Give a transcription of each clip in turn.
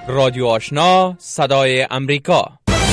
رادیو آشنا صدای امریکا.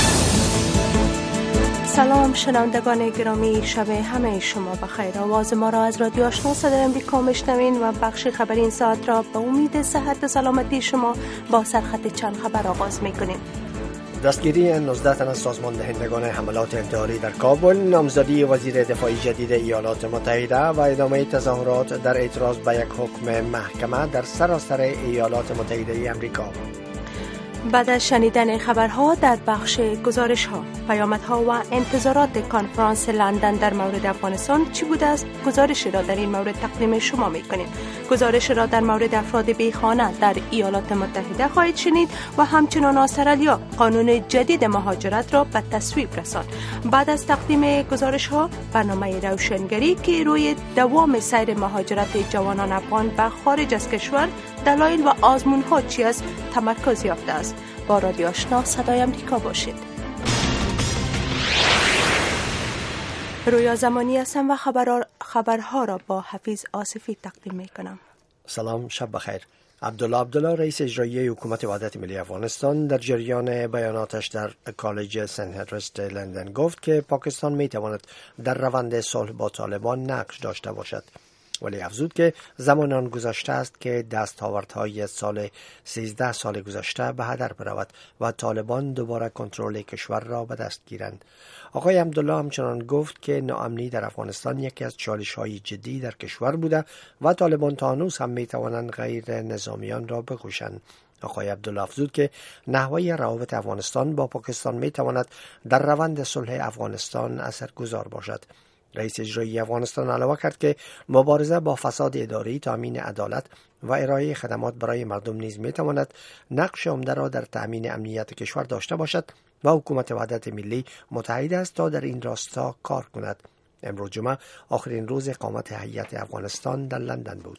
سلام شنوندگان گرامی، شب همه شما بخیر. آواز ما را از رادیو آشنا صدای امریکا میشنوین و بخش خبری این ساعت را به امید صحت و سلامتی شما با سرخط چند خبر آغاز میکنیم. دستگیری 19 تن از سازمان دهندگان حملات انتحاری در کابل، نامزدی وزیر دفاع جدید ایالات متحده و ادامه تظاهرات در اعتراض به یک حکم محکمه در سراسر ایالات متحده آمریکا. بعد از شنیدن خبرها در بخش گزارش‌ها، پیامدها و انتظارات کنفرانس لندن در مورد افغانستان چی بوده است؟ گزارش را در این مورد تقدیم شما می‌کنیم. گزارش را در مورد افراد بیخانه در ایالات متحده خواهید شنید و همچنان استرالیا قانون جدید مهاجرت را به تصویب رساند. بعد از تقدیم گزارش‌ها، برنامه روشنگری که روی دوام سیر مهاجرت جوانان افغان به خارج از کشور، دلایل و آزمون‌ها چی است تمرکز یافته است. با رادیو آشنا صدای امریکا باشید. رویا زمانی هستم و خبرها را با حفیظ آصفی تقدیم می کنم. سلام، شب بخیر. عبدالله رئیس اجرایی حکومت وحدت ملی افغانستان در جریان بیاناتش در کالج سنت هنریس لندن گفت که پاکستان می تواند در روند صلح با طالبان نقش داشته باشد، ولی افزود که زمان آن گذشته است که دستاوردهای 13 سال گذشته به هدر برود و طالبان دوباره کنترل کشور را به دست گیرند. آقای عبدالله همچنان گفت که ناامنی در افغانستان یکی از چالش‌های جدی در کشور بوده و طالبان تا هنوز هم می‌توانند غیر نظامیان را بکشند. آقای عبدالله افزود که نحوه روابط افغانستان با پاکستان می‌تواند در روند صلح افغانستان اثرگذار باشد. رئیس اجرایی افغانستان علاوه کرد که مبارزه با فساد اداری، تامین عدالت و ارائه خدمات برای مردم نیز میتواند نقش عمده را در تامین امنیت کشور داشته باشد و حکومت وحدت ملی متحد است تا در این راستا کار کند. امروز جمعه آخرین روز اقامت هیئت افغانستان در لندن بود.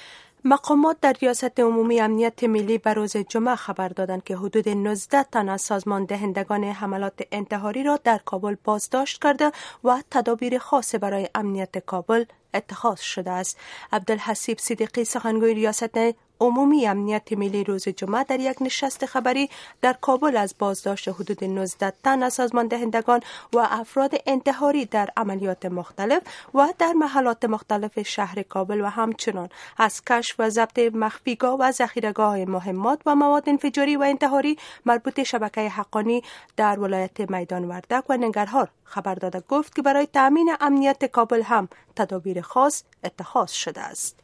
مقامات در ریاست عمومی امنیت ملی به روز جمعه خبر دادند که حدود 19 تن از سازمان دهندگان حملات انتحاری را در کابل بازداشت کرده و تدابیر خاص برای امنیت کابل اتخاذ شده است. عبدالحسیب صدیقی سخنگوی ریاست عمومی امنیت ملی روز جمعه در یک نشست خبری در کابل از بازداشت حدود 19 تن از سازمان دهندگان و افراد انتحاری در عملیات مختلف و در محلات مختلف شهر کابل و همچنان از کشف و ضبط مخفیگاه و ذخیره‌گاه مهمات و مواد انفجاری و انتحاری مربوط شبکه حقانی در ولایت میدان وردک و ننگرهار خبر داده گفت که برای تأمین امنیت کابل هم تدابیر خاص اتخاذ شده است.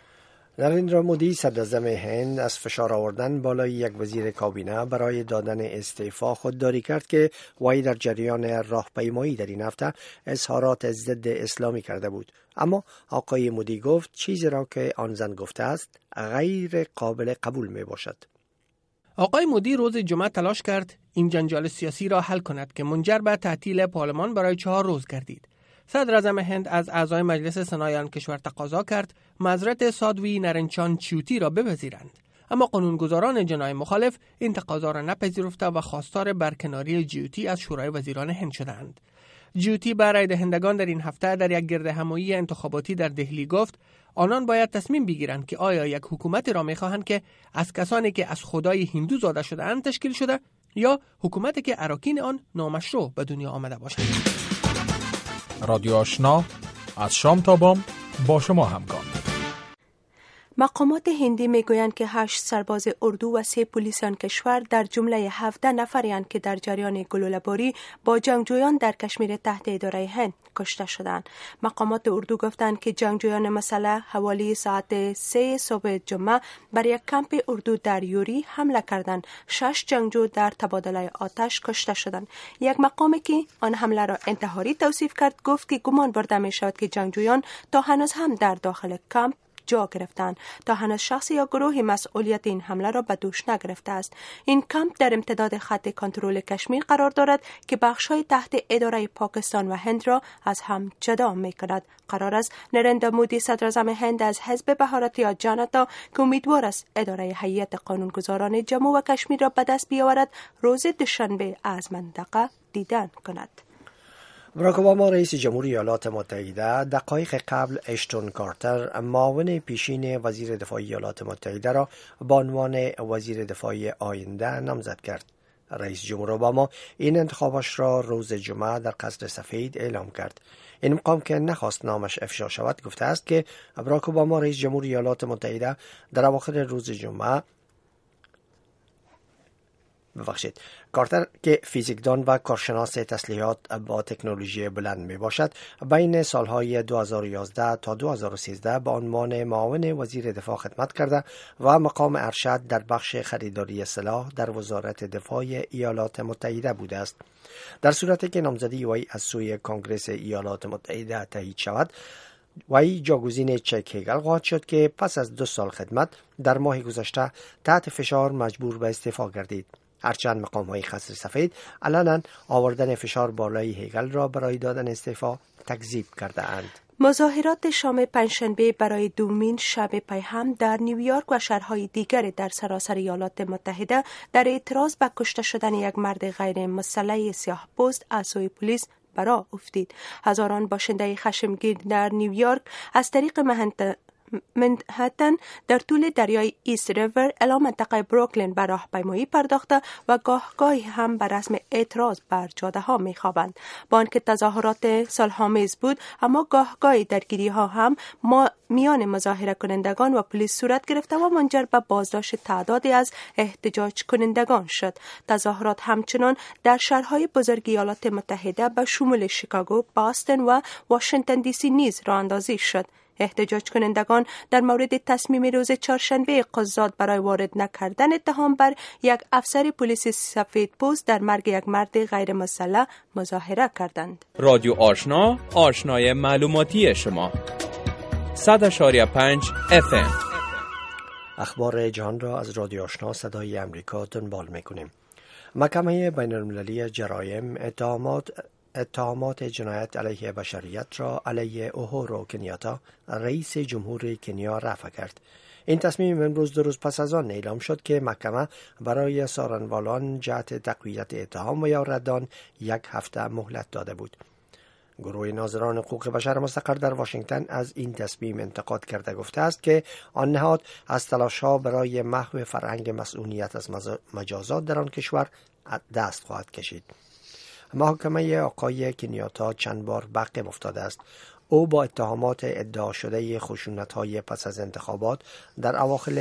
نریندرا مودی صدراعظم هند از فشار آوردن بالای یک وزیر کابینه برای دادن استعفا خودداری کرد که وی در جریان راهپیمایی در این هفته اظهارات ضد اسلامی کرده بود. اما آقای مودی گفت چیزی را که آن زن گفته است غیر قابل قبول می باشد. آقای مودی روز جمعه تلاش کرد این جنجال سیاسی را حل کند که منجر به تعطیل پارلمان برای 4 روز گردید. صدراعظم هند از اعضای مجلس سنای آن کشور تقاضا کرد معذرت سادوی نرنچان چیوتی را بپذیرند، اما قانونگذاران جناح مخالف این تقاضا را نپذیرفته و خواستار برکناری جیوتی از شورای وزیران هند شدند. جیوتی برای دهندگان در این هفته در یک گردهمایی انتخاباتی در دهلی گفت آنان باید تصمیم بگیرند که آیا یک حکومتی را می‌خواهند که از کسانی که از خدای هندو زاده شده‌اند تشکیل شده یا حکومتی که اراکین آن نامشروع به دنیا آمده باشند. رادیو آشنا از شام تا بام با شما همکار. مقامات هندی میگویند که 8 سرباز اردو و 3 پلیس آن کشور در جمله 17 نفرند که در جریان گلوله‌باری با جنگجویان در کشمیر تحت اداره هند کشته شدند. مقامات اردو گفتند که جنگجویان مسلح حوالی ساعت 3 صبح جمعه بر یک کمپ اردو در یوری حمله کردند. 6 جنگجو در تبادله آتش کشته شدند. یک مقامی که آن حمله را انتحاری توصیف کرد گفت که گمان برده می شود که جنگجویان تا هنوز هم در داخل کمپ جا گرفتند. تا هنوز شخص یا گروهی مسئولیت این حمله را به دوش نگرفته است. این کمپ در امتداد خط کنترل کشمیر قرار دارد که بخش‌های تحت اداره پاکستان و هند را از هم جدا می‌کند. قرار است نریندرا مودی صدراعظم هند از حزب بهاراتیا جنتا که امیدوار است اداره هیئت قانونگذاران جموں و کشمیر را به دست بیاورد روز دوشنبه از منطقه دیدن کند. باراک اوباما رئیس جمهوری ایالات متحده دقایق قبل اشتون کارتر معاون پیشین وزیر دفاع ایالات متحده را به عنوان وزیر دفاع آینده نامزد کرد. رئیس جمهور اوباما این انتخابش را روز جمعه در قصر سفید اعلام کرد. این مقام که نخواست نامش افشا شود گفته است که باراک اوباما رئیس جمهور ایالات متحده در اواخر روز جمعه کارتر که فیزیکدان و کارشناس تسلیحات با تکنولوژی بلند می باشد بین سالهای 2011 تا 2013 به عنوان معاون وزیر دفاع خدمت کرده و مقام ارشد در بخش خریداری سلاح در وزارت دفاع ایالات متحده بوده است. در صورتی که نامزدی وی از سوی کنگره ایالات متحده تایید شود، وی جاگزین چک هگل خواهد شد که پس از 2 سال خدمت در ماه گذشته تحت فشار مجبور به استعفا گردید. هرچند مقام‌های قصر سفید علنا آوردن فشار بالای هگل را برای دادن استعفا تکذیب کرده اند. مظاهرات شام پنجشنبه برای دومین شب پیهم در نیویورک و شهرهای دیگر در سراسر ایالات متحده در اعتراض به کشته شدن یک مرد غیر مسلح سیاه‌پوست از سوی پلیس برآ افتید. هزاران باشنده خشمگین در نیویورک از طریق منهتن در طول دریای ایست ریور الی منطقه بروکلین به راهپیمایی پرداخته و گاهی هم به رسم اعتراض بر جاده ها می خوابند. با آنکه تظاهرات صلح‌آمیز بود، اما گاهی درگیری ها هم میان مظاهره کنندگان و پلیس صورت گرفته و منجر به بازداشت تعدادی از احتجاج کنندگان شد. تظاهرات همچنان در شهرهای بزرگ ایالات متحده به شمول شیکاگو، باستون و واشنگتن دی سی نیز راه اندازی شد. احتجاج کنندگان در مورد تصمیم روز چهارشنبه قضات برای وارد نکردن اتهام بر یک افسر پلیس سفید پوست در مرگ یک مرد غیر مسلح مظاهره کردند. رادیو آشنا، آشنای معلوماتی شما. 100.5 FM. اخبار جهان را از رادیو آشنا صدای امریکا دنبال می‌کنیم. محکمه بین‌المللی جرایم اتهامات جنایت علیه بشریت را علیه اوهورو کنیاتا رئیس جمهور کنیا رفع کرد. این تصمیم امروز 2 روز پس از آن اعلام شد که محکمه برای سارنوالان جهت تقویت اتهام و یا ردان 1 هفته مهلت داده بود. گروه ناظران حقوق بشر مستقر در واشنگتن از این تصمیم انتقاد کرده گفته است که آن نهاد از تلاش‌ها برای محو فرهنگ مسئولیت از مجازات در آن کشور دست خواهد کشید. محاکمه آقای کنیاتا چند بار به عقب افتاده است. او با اتهامات ادعا شده خشونت‌های پس از انتخابات در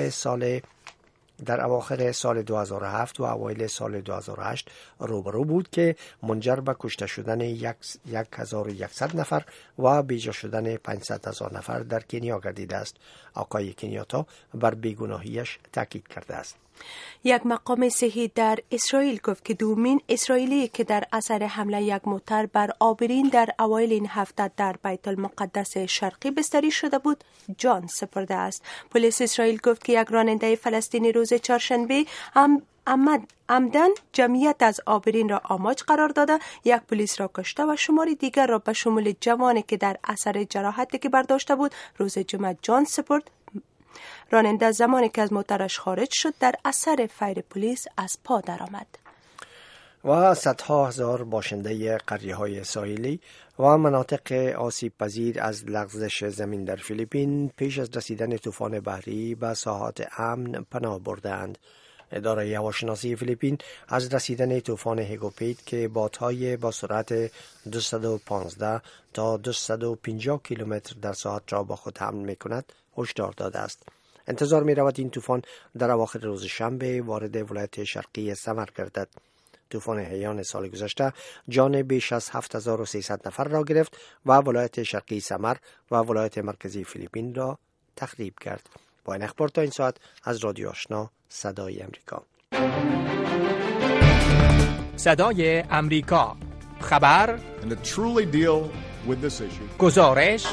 اواخر سال 2007 و اوایل سال 2008 روبرو بود که منجر به کشته شدن 1100 نفر و بیجا شدن 500,000 نفر در کنیا گردیده است. آقای کنیاتا بر بیگناهیش تاکید کرده است. یک مقام صحی در اسرائیل گفت که دومین اسرائیلی که در اثر حمله یک موتر بر آبرین در اوایل این هفته در بیت المقدس شرقی بستری شده بود جان سپرده است. پلیس اسرائیل گفت که یک راننده فلسطینی روز چهارشنبه عمدن جمعیت از آبرین را آماج قرار داده، یک پلیس را کشته و شماری دیگر را به شمول جوانی که در اثر جراحتی که برداشته بود روز جمعه جان سپرد. راننده زمانی که از موترش خارج شد در اثر فیر پلیس از پا درآمد. و صدها هزار باشنده قریه‌های ساحلی و مناطق آسیب پذیر از لغزش زمین در فیلیپین پیش از رسیدن طوفان بحری به ساحات امن پناه بردند. اداره هواشناسی فیلیپین از رسیدن طوفان هگوپیت که بادهای با سرعت 215 تا 250 کیلومتر در ساعت را با خود حمل می‌کند هشدار داده است. انتظار می‌رود این طوفان در اواخر روز شنبه وارد ولایت شرقی سمر گردد. طوفان هیان سال گذشته جان بیش از 7300 نفر را گرفت و ولایت شرقی سمر و ولایت مرکزی فیلیپین را تخریب کرد. با این اخبار تا این ساعت از رادیو آشنا صدای امریکا. صدای امریکا. خبر، گزارش.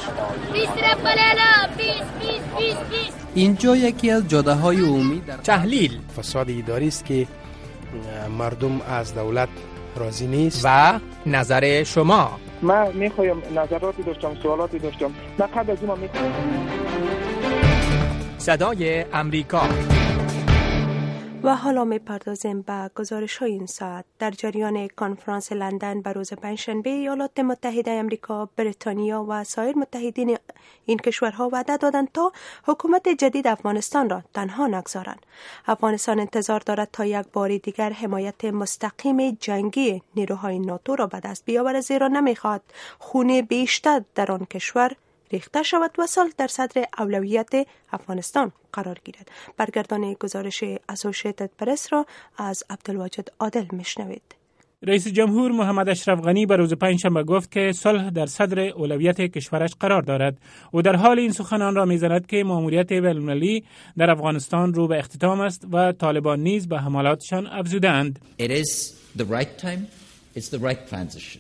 اینجا یکی از جاده‌های عمومی در تحلیل، فساد اداری است که مردم از دولت راضی نیست و نظر شما. من میخوایم نظراتی داشتم، سوالاتی داشتم. من قبل از این صدای امریکا. و حالا می‌پردازیم به گزارش‌های این ساعت. در جریان کنفرانس لندن بر روز پنجشنبه ایالات متحده آمریکا، بریتانیا و سایر متحدین این کشورها وعده دادند تا حکومت جدید افغانستان را تنها نگذارند. افغانستان انتظار دارد تا یک بار دیگر حمایت مستقیم جنگی نیروهای ناتو را به دست بیاورد، زیرا نمی‌خواهد خون بیشتر در آن کشور ریخته شود و صلح در صدر اولویت افغانستان قرار گیرد. برگردان گزارش اسوسییتد پرس را از عبدالواجد عادل میشنوید. رئیس جمهور محمد اشرف غنی بر روز پنجشنبه گفت که صلح در صدر اولویت کشورش قرار دارد. او در حال این سخنان را میزند که ماموریت بین‌المللی در افغانستان رو به اختتام است و طالبان نیز به حملاتشان افزوده‌اند. It is the right time. It's the right transition.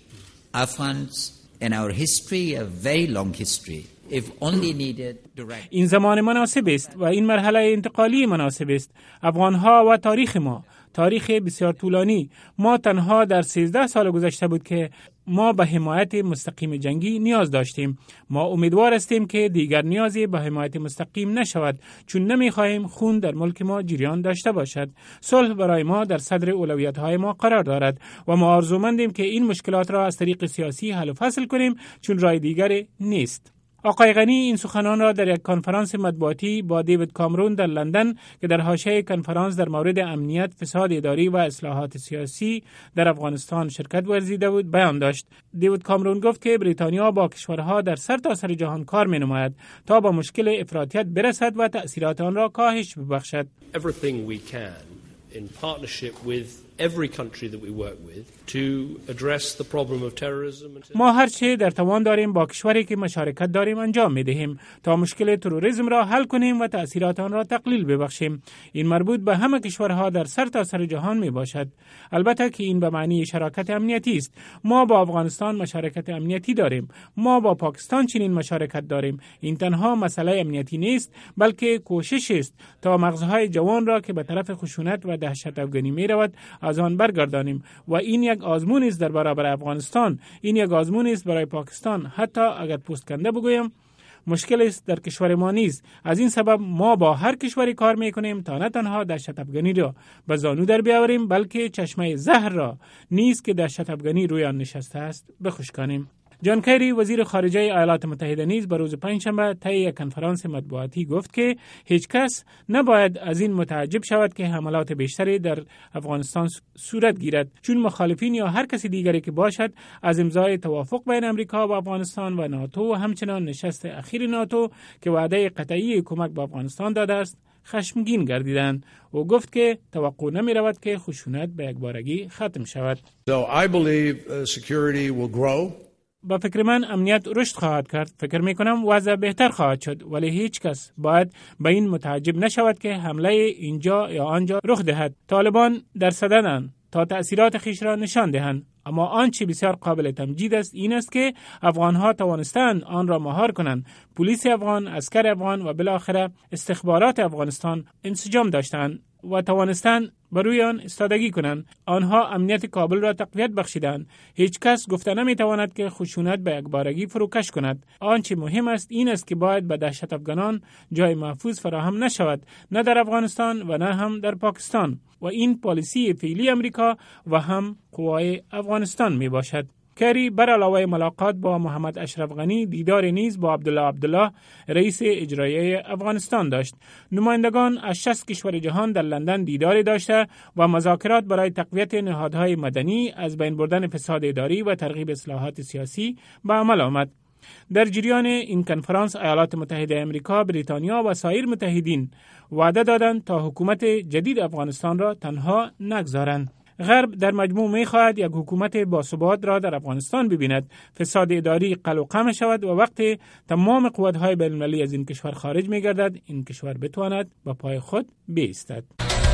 Afghans in our history, a very long history, if only needed direct. این زمان مناسب است و این مرحله انتقالی مناسب است. افغانها و تاریخ ما، تاریخ بسیار طولانی، ما تنها در 13 سال گذشته بود که ما به حمایت مستقیم جنگی نیاز داشتیم. ما امیدوار هستیم که دیگر نیازی به حمایت مستقیم نشود، چون نمی‌خواهیم خون در ملک ما جریان داشته باشد. صلح برای ما در صدر اولویت‌های ما قرار دارد و ما آرزومندیم که این مشکلات را از طریق سیاسی حل و فصل کنیم، چون راه دیگری نیست. آقای غنی این سخنان را در یک کنفرانس مطبوعاتی با دیوید کامرون در لندن که در حاشیه کنفرانس در مورد امنیت، فساد اداری و اصلاحات سیاسی در افغانستان شرکت ورزیده بود بیان داشت. دیوید کامرون گفت که بریتانیا با کشورها در سرتاسر جهان کار می‌نماید تا با مشکل افراطیت برسد و تأثیرات آن را کاهش ببخشد. Everything we can in partnership with every country that we work with to address the problem of terrorism. ما هر چه در توان داریم با کشوری که مشارکت داریم انجام می‌دهیم تا مشکل تروریسم را حل کنیم و تأثیرات آن را تقلیل ببخشیم. این مربوط به همه کشورها در سرتاسر جهان میباشد. البته که این به معنی شراکت امنیتی است. ما با افغانستان مشارکت امنیتی داریم. ما با پاکستان چنین مشارکت داریم. این تنها مسئله امنیتی نیست، بلکه کوشش است تا مغزهای جوان را که به طرف خشونت و دهشت افغانی می‌رود از آن برگردانیم و این یک آزمون است در برابر افغانستان. این یک آزمون است برای پاکستان. حتی اگر پوست کنده بگویم مشکل است در کشور ما نیست. از این سبب ما با هر کشوری کار میکنیم تا نه تنها دهشت افغانی را به زانو در بیاوریم، بلکه چشمه زهر را نیز که دهشت افغانی روی آن نشسته است بخشکانیم. جان کری وزیر خارجه ایالات متحده نیز بر روز پنجشنبه طی یک کنفرانس مطبوعاتی گفت که هیچ کس نباید از این متعجب شود که حملات بیشتری در افغانستان صورت گیرد، چون مخالفین یا هر کسی دیگری که باشد از امضای توافق بین امریکا و افغانستان و ناتو و همچنان نشست اخیر ناتو که وعده قطعی کمک به افغانستان داده است خشمگین گردیدند و گفت که توقع نمی رود که خشونت به یک بارگی ختم شود. So I believe security will grow. با فکر من امنیت رشد خواهد کرد. فکر می کنم وضع بهتر خواهد شد، ولی هیچ کس باید به این متعجب نشود که حمله اینجا یا آنجا رخ دهد. طالبان در صددند تا تأثیرات خیش را نشان دهند، اما آنچه بسیار قابل تمجید است این است که افغانها توانستند آن را مهار کنند. پلیس افغان، عسکر افغان و بالاخره استخبارات افغانستان انسجام داشتند و توانستند بر روی آن استادگی کنند. آنها امنیت کابل را تقویت بخشیدند. هیچ کس گفته نمیتواند که خشونت به یک بارگی فروکش کند. آنچه مهم است این است که باید به دهشت افغانان جای محفوظ فراهم نشود، نه در افغانستان و نه هم در پاکستان، و این پالیسی فعلی امریکا و هم قوای افغانستان می باشد. کری بر علاوه ملاقات با محمد اشرف غنی دیدار نیز با عبدالله رئیس اجرایی افغانستان داشت. نمایندگان از 60 کشور جهان در لندن دیدار داشته و مذاکرات برای تقویت نهادهای مدنی، از بین بردن فساد اداری و ترغیب اصلاحات سیاسی به عمل آمد. در جریان این کنفرانس ایالات متحده آمریکا، بریتانیا و سایر متحدین وعده دادند تا حکومت جدید افغانستان را تنها نگذارند. غرب در مجموع می‌خواهد یک حکومت باثبات را در افغانستان ببیند، فساد اداری قلقم شود و وقتی تمام قوت‌های بین‌المللی از این کشور خارج می‌گردد، این کشور بتواند به پای خود بایستد.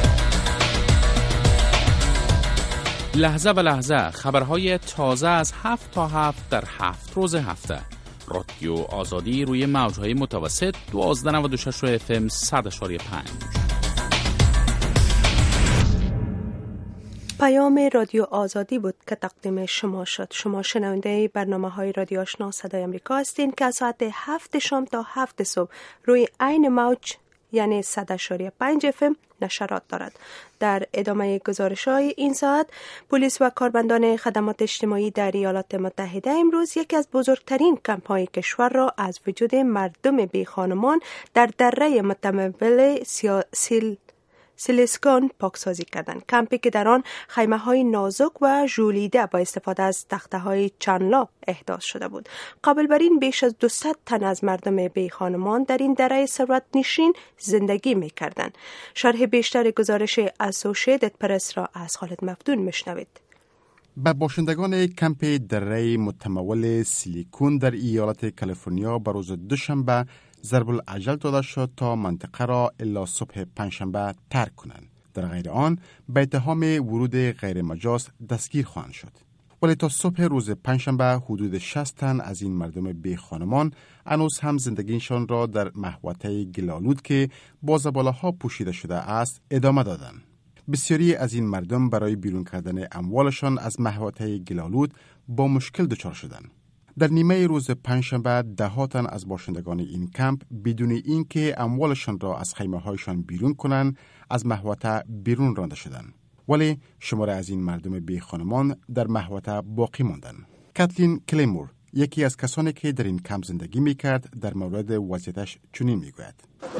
لحظه به لحظه خبرهای تازه از 7 تا 7 در 7 روز هفته. رادیو آزادی روی موج‌های متوسط 1296 FM 100.5. پیام رادیو آزادی بود که تقدیم شما شد. شما شنونده برنامه‌های رادیو آشنا صدای آمریکا هستین که از ساعت 7 شام تا 7 صبح روی عین موج یعنی 100.5 FM نشرات دارد. در ادامه گزارش‌های این ساعت، پلیس و کارمندان خدمات اجتماعی در ایالات متحده امروز یکی از بزرگترین کمپ‌های کشور را از وجود مردم بی‌خانمان در دره متمول سیلیسکون پاکسازی کردند. کمپی که در آن خیمه‌های نازک و ژولیده با استفاده از تخته‌های چندلا احداث شده بود. قبل بر این بیش از 200 تن از مردم بی‌خانمان در این دره ثروت نشین زندگی می‌کردند. شرح بیشتر گزارش اسوسییتد پرس را از خالد مفتون میشنوید. به باشندگان کمپ دره متمول سیلیکون در ایالت کالیفرنیا به روز دوشنبه ضرب العجل داده شد تا منطقه را الا صبح پنجشنبه ترک کنند. در غیر آن به اتهام ورود غیر مجاز دستگیر خواهند شد. ولی تا صبح روز پنجشنبه حدود 60 تن از این مردم بی خانمان هنوز هم زندگیشان را در محوطه گل‌آلود که با زباله‌ها پوشیده شده است ادامه دادند. بسیاری از این مردم برای بیرون کردن اموالشان از محوطه گل‌آلود با مشکل دچار شدند. در نیمه روز پنجشنبه 10 تن از باشندگان این کمپ بدون اینکه اموالشان را از خیمه‌هایشان بیرون کنند از محوطه بیرون رانده شدند. ولی شماره از این مردم بی خانمان در محوطه باقی ماندند. کاتلین کلیمور، یکی از کسانی که در این کمپ زندگی می‌کرد، در مورد وضعیتش چنین می‌گوید: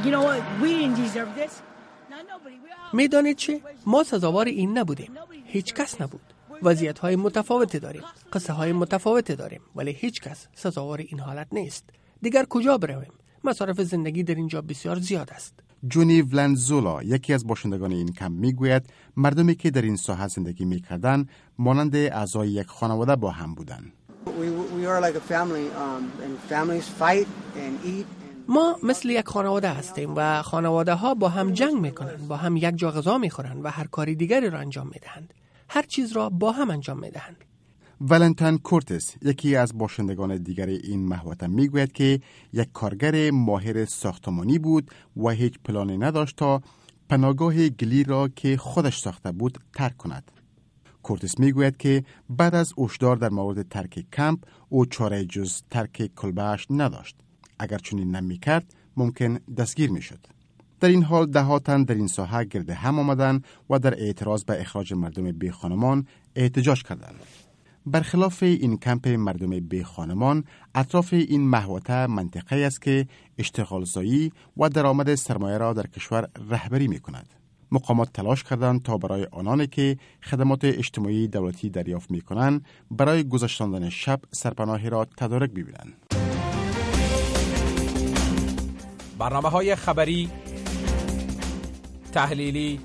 میدانید چه؟ ما سزاوار این نبودیم. هیچ کس نبود. وضعیت‌های متفاوتی داریم، قصه‌های متفاوتی داریم، ولی هیچ کس سزاوار این حالت نیست. دیگر کجا برویم؟ مصارف زندگی در اینجا بسیار زیاد است. جونی ولنزولا، یکی از باشندگان این کمپ میگوید مردمی که در این ساحه زندگی میکردند مانند اعضای یک خانواده با هم بودند. ما مثل یک خانواده هستیم و خانواده ها با هم جنگ میکنند، با هم یک جا غذا میخورند و هر کاری دیگری را انجام میدهند. هر چیز را با هم انجام میدهند. ولنتین کورتس، یکی از باشندگان دیگر این محوطه میگوید که یک کارگر ماهر ساختمانی بود و هیچ پلانی نداشت تا پناهگاه گلی را که خودش ساخته بود ترک کند. کورتس میگوید که بعد از هشدار در مورد ترک کمپ او چاره جز ترک کلبه‌اش نداشت. اگر چنین نمی‌کرد ممکن دستگیر میشد. در این حال 10 تن در این ساحه گرد هم آمدند و در اعتراض به اخراج مردم بی خانمان احتجاج کردند. برخلاف این کمپ مردم بی خانمان، اطراف این محوطه منطقه است که اشتغالزایی و درآمد سرمایه را در کشور رهبری می کند. مقامات تلاش کردند تا برای آنانی که خدمات اجتماعی دولتی دریافت می کنند برای گذشتاندن شب سرپناهی را تدارک ببینند. برنامه‌های خبری، تحلیلی،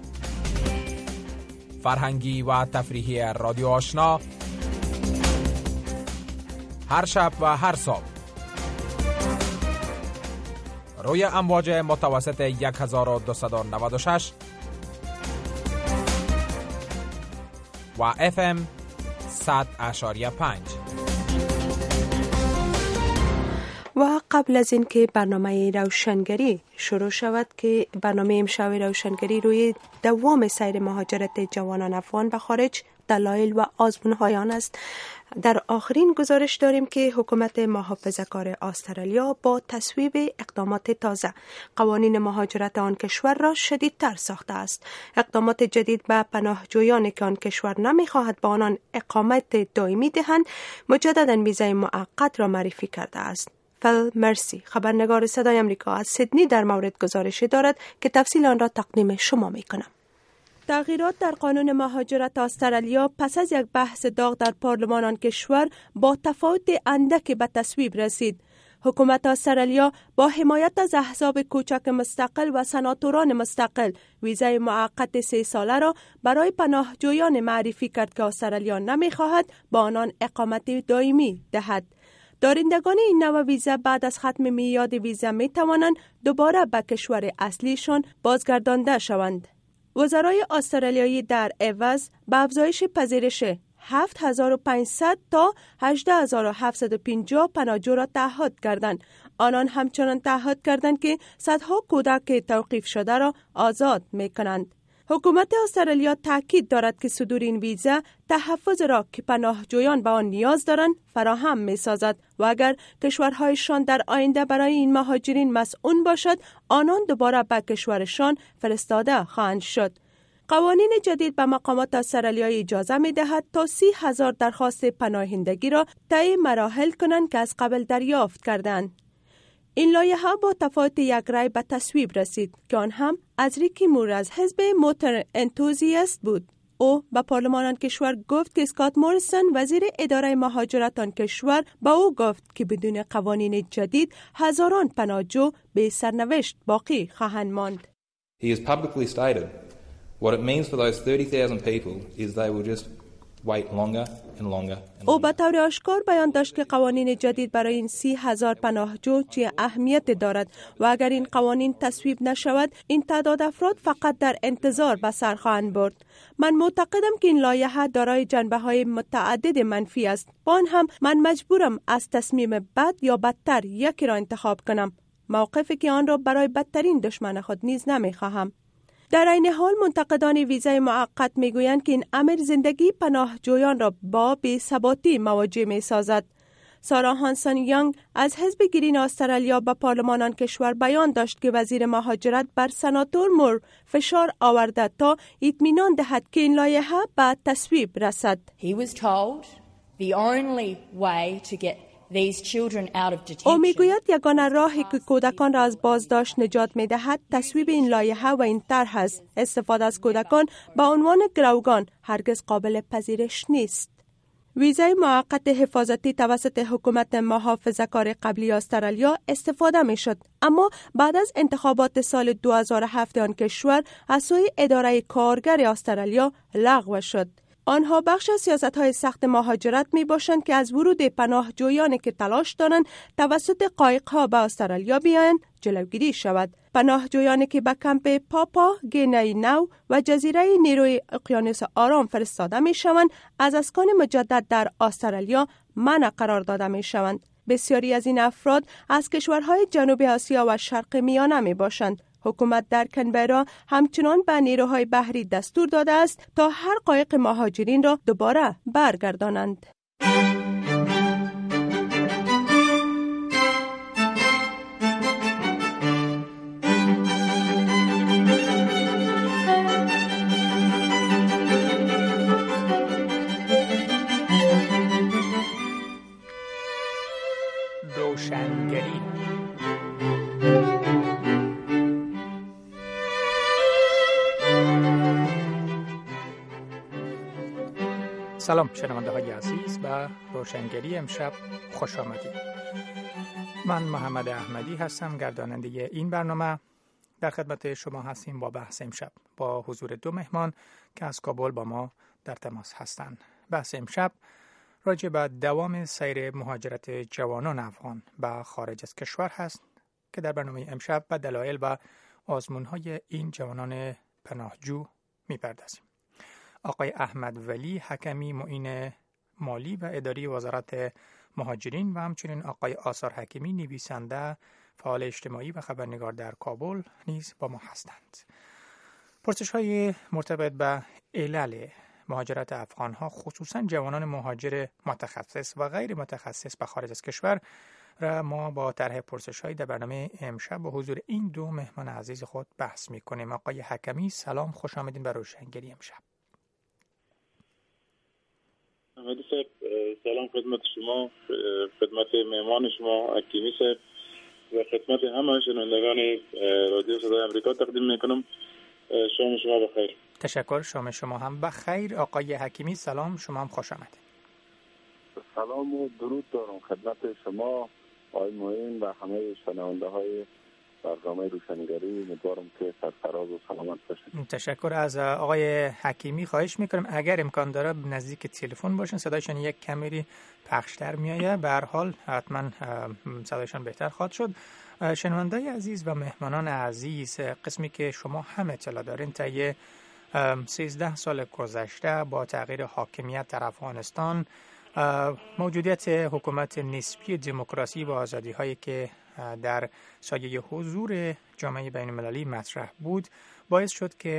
فرهنگی و تفریحی رادیو آشنا هر شب و هر صبح روی امواج متوسط 1296 و FM 100.5. و قبل از اینکه برنامه روشنگری شروع شود که برنامه امشب روشنگری روی دوام سیر مهاجرت جوانان افغان به خارج، دلایل و آزمون‌های آن است. در آخرین گزارش داریم که حکومت محافظه‌کار استرالیا با تصویب اقدامات تازه قوانین مهاجرت آن کشور را شدیدتر ساخته است. اقدامات جدید به پناهجویانی که آن کشور نمی‌خواهد با آنان اقامت دائمی دهند مجدداً ویزای موقت را معرفی کرده است. فل مرسی، خبرنگار صدای آمریکا از سیدنی در مورد گزارشی دارد که تفصیل آن را تقدیم شما می‌کنم. تغییرات در قانون مهاجرت استرالیا پس از یک بحث داغ در پارلمان آن کشور با تفاوت اندکی به تصویب رسید. حکومت استرالیا با حمایت از احزاب کوچک مستقل و سناتوران مستقل ویزای موقت 3 ساله را برای پناهجویان معرفی کرد که استرالیا نمی‌خواهد با آنان اقامت دائمی دهد. دارندگان این نوع ویزا بعد از ختم میعاد ویزا می توانند دوباره به کشور اصلیشان بازگردانده شوند. وزرای استرالیایی در عوض به افزایش پذیرش 7500 تا 18750 پناهجو را تعهد کردند. آنان همچنان تعهد کردند که صدها کودک توقیف شده را آزاد می کنند. حکومت استرالیا تاکید دارد که صدور این ویزا تحفظ را که پناهجویان به آن نیاز دارند فراهم می سازد و اگر کشورهایشان در آینده برای این مهاجرین مسئول باشد آنان دوباره به کشورشان فرستاده خواهند شد. قوانین جدید به مقامات استرالیایی اجازه می دهد تا 30,000 درخواست پناهندگی را طی مراحل کنند که از قبل دریافت کردند. این لایحه با تفاوت یک رای به تصویب رسید که آن هم از ریکی مور از حزب موتور انتوزیاست بود. او به پارلمان آن کشور گفت که اسکات موریسون وزیر اداره مهاجرت آن کشور با او گفت که بدون قوانین جدید هزاران پناهجو به سرنوشت باقی خواهند ماند. He has publicly stated what it means for those 30,000 people is they will just wait longer and longer. او به طور آشکار بیان داشت که قوانین جدید برای این 30,000 پناهجو چه اهمیت دارد و اگر این قوانین تصویب نشود این تعداد افراد فقط در انتظار به سر خواهند برد. من معتقدم که این لایحه دارای جنبه‌های متعدد منفی است. با آن هم من مجبورم از تصمیم بد یا بدتر یکی را انتخاب کنم، موقفی که آن را برای بدترین دشمن خود نیز نمی‌خواهم. در این حال منتقدان ویزای موقت میگویند که این امر زندگی پناهجویان را با بی‌ثباتی مواجه می‌سازد. سارا هانسون یانگ از حزب گرین استرالیا به پارلمان آن کشور بیان داشت که وزیر مهاجرت بر سناتور مور فشار آورده تا اطمینان دهد که این لایحه به تصویب رسد. He was told the only way to get او میگوید یگانه راهی که کودکان را از بازداشت نجات میدهد تصویب این لایحه و این طرح است. استفاده از کودکان به عنوان گروگان هرگز قابل پذیرش نیست. ویزای موقت حفاظتی توسط حکومت محافظه‌کار قبلی استرالیا استفاده میشد، اما بعد از انتخابات سال 2007 آن کشور از سوی اداره کارگر استرالیا لغو شد. آنها بخش از سیاست‌های سخت مهاجرت می باشند که از ورود پناهجویانی که تلاش دارند توسط قایق‌ها به استرالیا بیایند جلوگیری شود. پناهجویانی که به کمپ پاپا گینی نو و جزیره نیروی اقیانوس آرام فرستاده می شوند از اسکان مجدد در استرالیا منع قرار داده می شوند. بسیاری از این افراد از کشورهای جنوب آسیا و شرق میانه می باشند. حکومت در کنبرا همچنان به نیروهای بحری دستور داده است تا هر قایق مهاجرین را دوباره برگردانند. روشنگری سلام شنونده های عزیز، به روشنگری امشب خوش آمدید. من محمد احمدی هستم، گرداننده این برنامه. در خدمت شما هستیم با بحث امشب با حضور دو مهمان که از کابل با ما در تماس هستند. بحث امشب راجع به دوام سیر مهاجرت جوانان افغان به خارج از کشور هست که در برنامه امشب به دلایل و آزمون‌های این جوانان پناهجو می‌پردازیم. آقای احمد ولی حکمی، معین مالی و اداری وزارت مهاجرین و همچنین آقای آثار حکیمی، نویسنده، فعال اجتماعی و خبرنگار در کابل نیز با ما هستند. پرسش‌های مرتبط به علل مهاجرت افغان‌ها، خصوصاً جوانان مهاجر متخصص و غیر متخصص به خارج از کشور را ما با طرح پرسش‌های در برنامه امشب با حضور این دو مهمان عزیز خود بحث می‌کنیم. آقای حکمی سلام، خوش آمدین به روشنگری امشب. احمدی صاحب سلام خدمت شما، خدمت مهمان شما حکیمی صاحب و خدمت همه شنوندگان رادیو صدای آمریکا تقدیم میکنم. شام شما بخیر. تشکر، شام شما هم بخیر. آقای حکیمی سلام، شما هم خوش آمدید. سلام و درود دارم خدمت شما آقای معین و همه شنونده های برنامه روشنگری. امیدوارم که سرفراز و سلامت باشید. تشکر. از آقای حکیمی خواهش میکنم اگر امکان داره نزدیک تلفن باشن، صدایشان یک کمی پخشتر میایه. به هر حال حتما صدایشان بهتر خواهد شد. شنوندای عزیز و مهمانان عزیز، قسمی که شما هم اطلاع دارین، طی 13 سال گذشته با تغییر حاکمیت در افغانستان، موجودیت حکومت نسبی دموکراسی و آزادی هایی که در سایه حضور جامعه بین المللی مطرح بود باعث شد که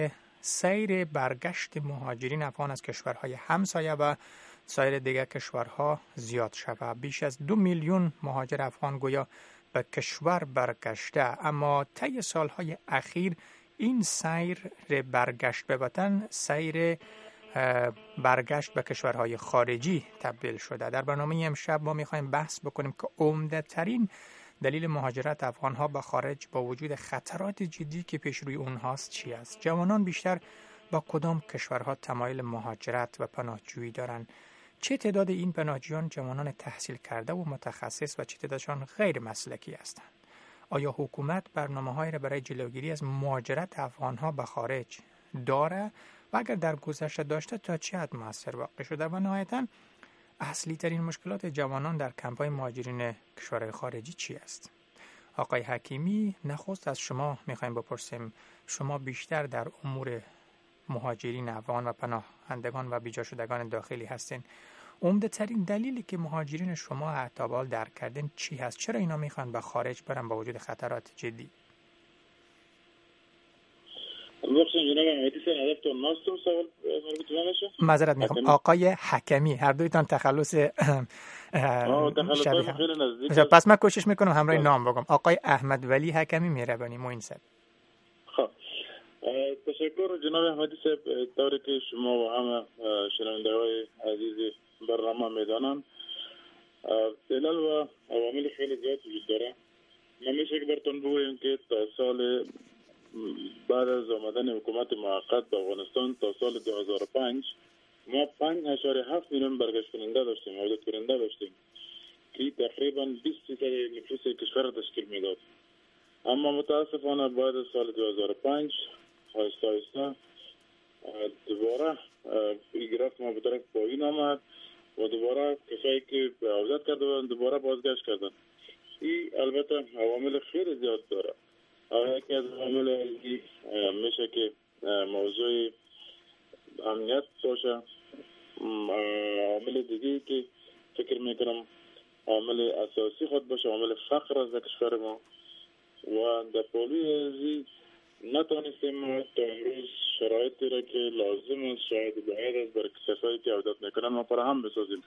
سیر برگشت مهاجرین افغان از کشورهای همسایه و سایر دیگر کشورها زیاد شود. بیش از 2 میلیون مهاجر افغان گویا به کشور برگشته، اما طی سالهای اخیر این سیر برگشت به وطن سیر برگشت به کشورهای خارجی تبدیل شده. در برنامه امشب ما میخوایم بحث بکنیم که عمده ترین دلیل مهاجرت افغانها به خارج با وجود خطرات جدی که پیش روی اونهاست چی است؟ جوانان بیشتر با کدام کشورها تمایل مهاجرت و پناهجویی دارند؟ چه تعداد این پناهجویان جوانان تحصیل کرده و متخصص و چه تعدادشان غیر مسلکی هستند؟ آیا حکومت برنامه‌هایی را برای جلوگیری از مهاجرت افغانها به خارج داره و اگر در گذشته داشته تا چه حد مؤثر واقع شده؟ و نهایتاً اصلی ترین مشکلات جوانان در کمپ‌های مهاجرین کشورهای خارجی چی است؟ آقای حکیمی، نخست از شما می‌خوایم بپرسیم، شما بیشتر در امور مهاجرین افغان و پناهندگان و بیجا شدگان داخلی هستین. عمده ترین دلیلی که مهاجرین شما اعتبال درک کردن چی هست؟ چرا اینا میخوان به خارج برن با وجود خطرات جدی؟ معذرت میخوام آقای حکمی، هر دویتان تخلص شبیه. پس من کوشش میکنم همراه نام بگم. آقای احمد ولی حکمی مهربانی معین صاحب. خب تشکر جناب احمدی صاحب. طوری که شما و همه شنونده‌های عزیز برنامه میدانند، علل و عوامل خیلی زیاد وجود داره. من میشه که براتون بگویم که تا سال بعد از آمدن حکومت موقت به افغانستان تا سال 2005 ما 5.7 میلیون برگشت کننده داشتیم، عودت کننده داشتیم که تقریبا 20% نفوس کشور تشکیل میداد. اما متاسفانه بعد از سال 2005 آهسته آهسته دوباره این گراف ما به طرف پایین آمد و دوباره کسایی که عودت کرده بودن دوباره بازگشت کردن. این البته عوامل خیلی زیاد داره. یکی از عوامل میشه که موضوع امنیت باشه. عامل دیگه که فکر میکنم عامل اساسی خود باشه عامل فقر از کشور ما و در پولی ازی نتانستیم ما تا امروز شرایطی را که لازم است شاید باید است برای کسایی که عودت میکنن ما فراهم بسازیم.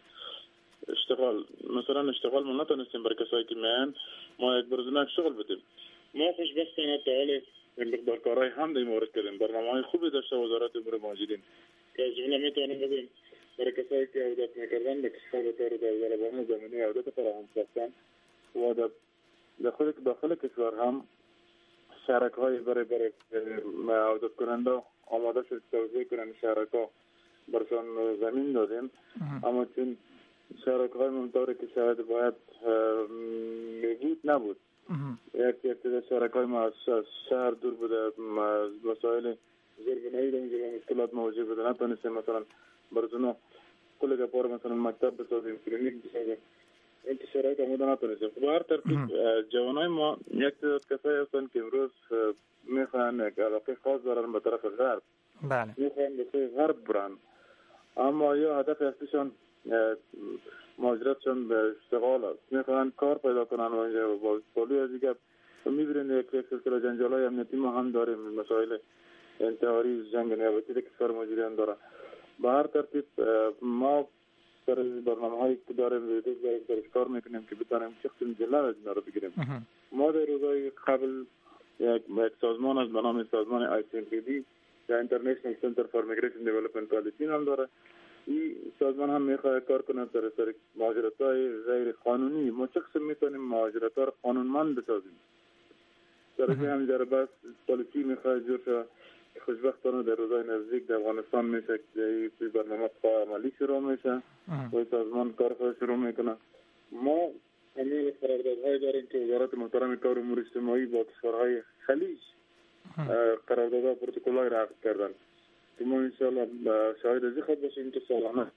اشتغال ما نتانستیم برای کسایی که میان ما یک برزنک شغل بدیم. ما خوشبختانه تا حال مقدار کارهای هم در این مورد کردیم. برنامه‌های خوبی داشته وزارت امور مهاجرین که از جمله میتونیم بگیم برای کسایی که عودت میکردن به کشور به طور داوطلبانه زمینه عودت فراهم ساختن و داخل کشور هم شرک‌های برای عودت کننده آماده شد توزیع کنن شرکا برشان زمین دادیم. اما چون شرک‌های ممتوری که شاید باید میبود نبود. یک شرکای ما از شهر دور بوده، مسائل زیربنایی در اینجا مشکلات مواجه بوده، نتونستیم مثلا برزنو کل گپار مثلا مکتب بسازیم، کلینیک بسازیم، این که شرایط آماده نتونستیم. به هر ترتیب جوانای ما یک تعداد کسایی هستن که امروز میخوان یک علاقه خاص دارن به طرف غرب، میخوان به سوی غرب برن، اما یا هدف اصلیشان مهاجرتشان به اشتغال است. میخوان کار پیدا کنن و اینجا با پولی از دیگه میبرین یک سلسله جنجالای امنیتی ما هم داریم، مسائل انتحاری، جنگ نیابتی که کشور مهاجرین داره. به هر ترتیب ما در برنامه‌هایی که داریم درش کار میکنیم که بتونیم شخص جلال از اینا رو بگیریم. ما در روزهای قبل یک سازمان از به نام سازمان ICMPD یا International Center for Migration Development Policy هم داره. این سازمان هم میخواد کار کنه سر مهاجرت‌های غیر قانونی. ما چه قسم میتونیم مهاجرت‌ها رو قانونمند بسازیم؟ درجه همینجا بس پالیسی میخواد جور شد. خوشبختانه در روزهای نزدیک در افغانستان میشه که این برنامه عملی شروع میشه و سازمان کار خود شروع میکنه. ما همین قراردادهای داریم که وزارت محترم کار امور اجتماعی با کشورهای خلیج قراردادها پروتکل‌های را عقد کردن که ما انشاءالله شاهد ازی خود باشیم که سالانه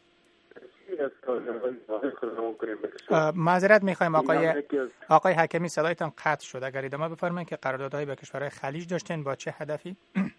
معذرت میخوایم آقای حکمی صدایتان قطع شد. اگر ادامه بفرمایید که قراردادهای با کشورهای خلیج داشتین با چه هدفی؟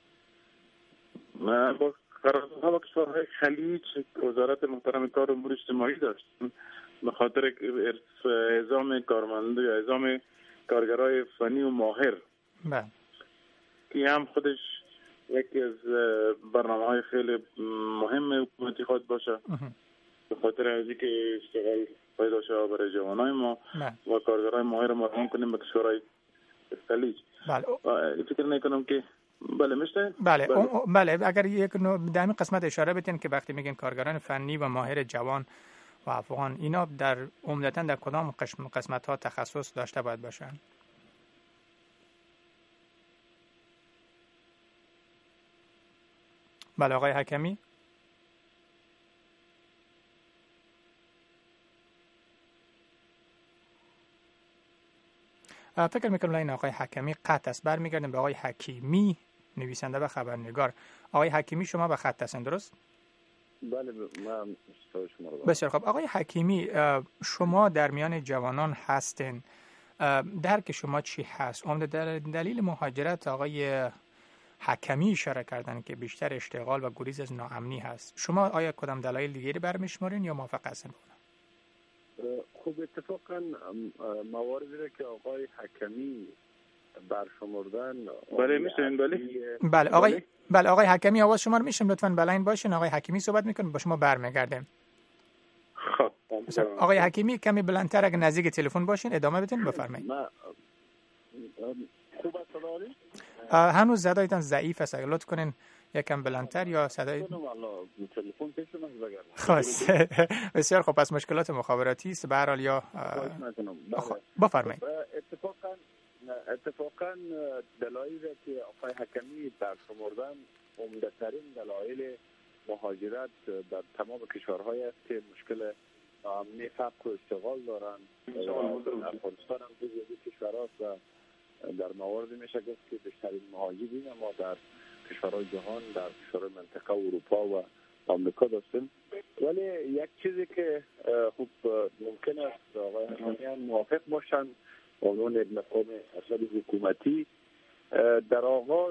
با قراردادها با کشورهای خلیج وزارت محترم کار امور اجتماعی داشت به خاطر اعزام کارمند یا اعزام کارگرای فنی و ماهر که هم خودش یکی از برنامه‌های خیلی مهم حکومتی خود باشه به خاطر از اینکه اشتغال پیدا شه برای جوانای ما و کارگرای ماهر ما رو کنیم به کشورهای خلیج. بله فکر نکنم که بله میشه. بله اگر یک در این قسمت اشاره بتین که وقتی میگن کارگران فنی و ماهر جوان و افغان، اینا در عمدتاً در کدام قسمت ها تخصص داشته باید باشن؟ بله آقای حکمی. فکر میکنم این آقای حکمی قطع است. برمیگردیم به آقای حکیمی، نویسنده و خبرنگار. آقای حکیمی شما به خط هستین درست؟ بله من شما رو بسیار خوب. آقای حکیمی شما در میان جوانان هستین، درک شما چی هست؟ عمده دلیل مهاجرت آقای حکمی اشاره کردن که بیشتر اشتغال و گریز از ناامنی هست. شما آیا کدام دلایل دیگری برمیشمارین یا موافق هستین؟ خب اتفاقا مواردی را که آقای حکمی برشمردن بله میشین. بله آقای حکمی آواز شما رو میشم لطفاً بلند باشین. آقای حکمی صحبت میکنه با شما برمیگردیم. خب آقای حکیمی کمی بلندتر اگه نزدیک تلفن باشین ادامه بدین بفرمایید. خوب است صدایی؟ هنوز صدایتان ضعیف است، اگه لطف کنین یکم بلندتر یا صدای تلفن پیشم است بگردم. بسیار خوب. پس مشکلات مخابراتی است به هر حال یا بفرمایید. اتفاقا دلایلی که آقای حکمی برشمردن عمده‌ترین دلایل مهاجرت در تمام کشورهای است که مشکل امنی فقر و اشتغال دارند. افغانستان هم جزو کشورهاست و در مواردی میشه گفت که بیشترین مهاجرین ما در کشورهای جهان، در کشورهای منطقه اروپا و آمریکا داشتیم. ولی یک چیزی که خوب ممکن است آقای حکمیان موافق باشن عنوان یک مقام اصل حکومتی، در آغاز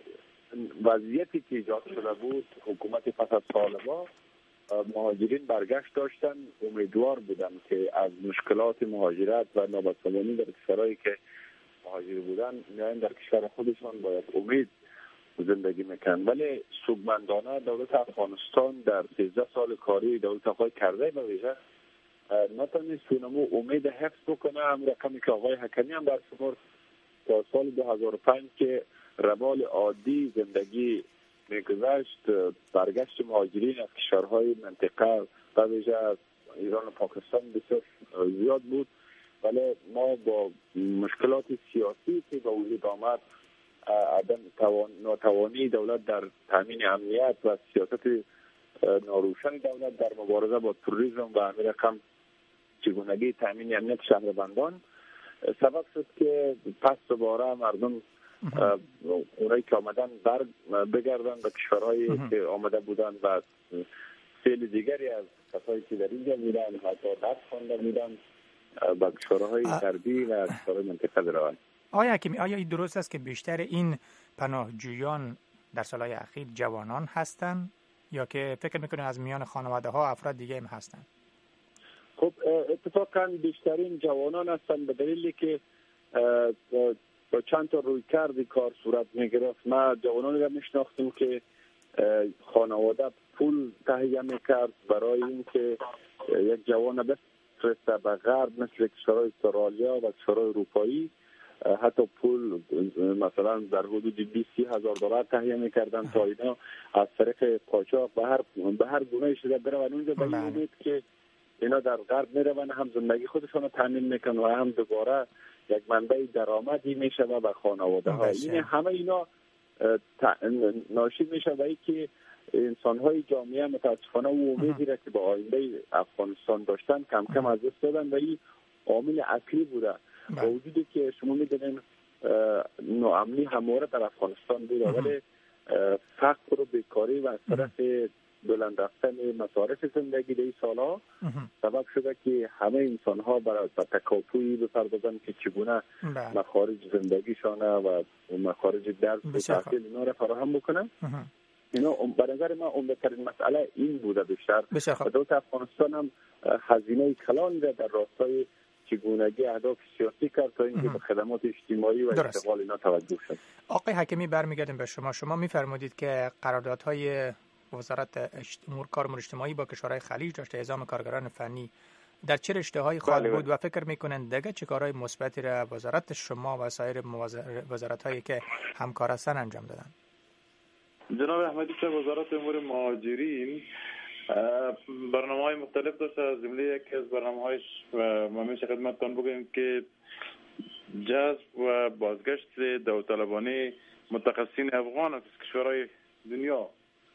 وضعیتی که ایجاد شده بود حکومت پس از طالبان، مهاجرین برگشت داشتن، امیدوار بودن که از مشکلات مهاجرت و نابسامانی در کشورهایی که مهاجر بودن میان در کشور خودشان باید امید زندگی میکنن. ولی سوگمندانه دولت افغانستان در 13 سال کاری دولت آقای کرزی به ویژه نتونست اونمو امید حفظ بکنه. هم رقمی که آقای حکمی هم در شمار تا سال 2005 که روال عادی زندگی میگذشت، برگشت مهاجرین از کشورهای منطقه به ویژه از ایران و پاکستان بسیار زیاد بود. ولی ما با مشکلات سیاسی که به وجود آمد، عدم ناتوانی دولت در تامین امنیت و سیاست ناروشن دولت در مبارزه با تروریسم و همین رقم چگونگی تامین امنیت شهروندان سبب شد که پس دوباره مردم اونایی که آمدن بگردن به کشورهایی که آمده بودن و سیل دیگری از کسایی که در اینجا بودن حتی درس خوانده بودن به کشورهای غربی و کشورهای منطقه بروند. آقای حکیمی آیا این درست است که بیشتر این پناهجویان در سالهای اخیر جوانان هستند یا که فکر میکنید از میان خانواده ها افراد دیگه هم هستند؟ خب اتفاقا بیشترین جوانان هستند به دلیلی که با چند تا رویکرد کار صورت میگرفت. ما جوانانی را میشناختیم که خانواده پول تهیه میکرد برای اینکه یک جوان بفرسته به غرب مثل کشورهای استرالیا و کشورهای اروپایی، حتی پول مثلا در حدود 20-30 هزار دلار تهیه میکردن تا اینا از طریق قاچاق به هر گونه شده بروند اونجا به این امید که اینا در غرب میروند هم زندگی خودشون رو تامین میکنن و هم دوباره یک منبع درآمدی میشه و به خانواده ها. این همه اینا ناشی میشه و اینکه انسان‌های جامعه متاسفانه و امیدی را که به آینده افغانستان داشتن کم کم از دست دادن و این عامل اصلی بوده. با وجودی که شما میدونین ناامنی همواره در افغانستان بوده، ولی فقر و بیکاری و از طرف بلند رفتن مصارف زندگی در این سالها سبب شده که همه انسان‌ها برای تکاپویی بپردازن که چگونه مخارج زندگیشان و مخارج درس و تحصیل اینا را فراهم بکنن. اینا به نظر من عمده‌ترین مسئله این بوده بیشتر. دولت افغانستان هم هزینه کلان در راستای چگونگی اهداف سیاسی کرد تا اینکه به خدمات اجتماعی و اشتغال اینا توجه شد. آقای حکیمی برمیگردیم به شما میفرمودید که قراردادهای وزارت امور کار اجتماعی با کشورهای خلیج داشته اعزام کارگران فنی در چه رشته‌هایی خواهد بود و فکر می‌کنند دیگه چه کارهای مثبتی را وزارت شما و سایر وزارت‌هایی که همکار هستند انجام دادن؟ جناب احمدی صاحب وزارت امور مهاجرین برنامه‌های مختلف داشته، از جمله یکی از برنامه‌هایش ما میشه خدمتتان بگویم که جذب و بازگشت داوطلبانه متخصصین افغان از کشورهای دنیا.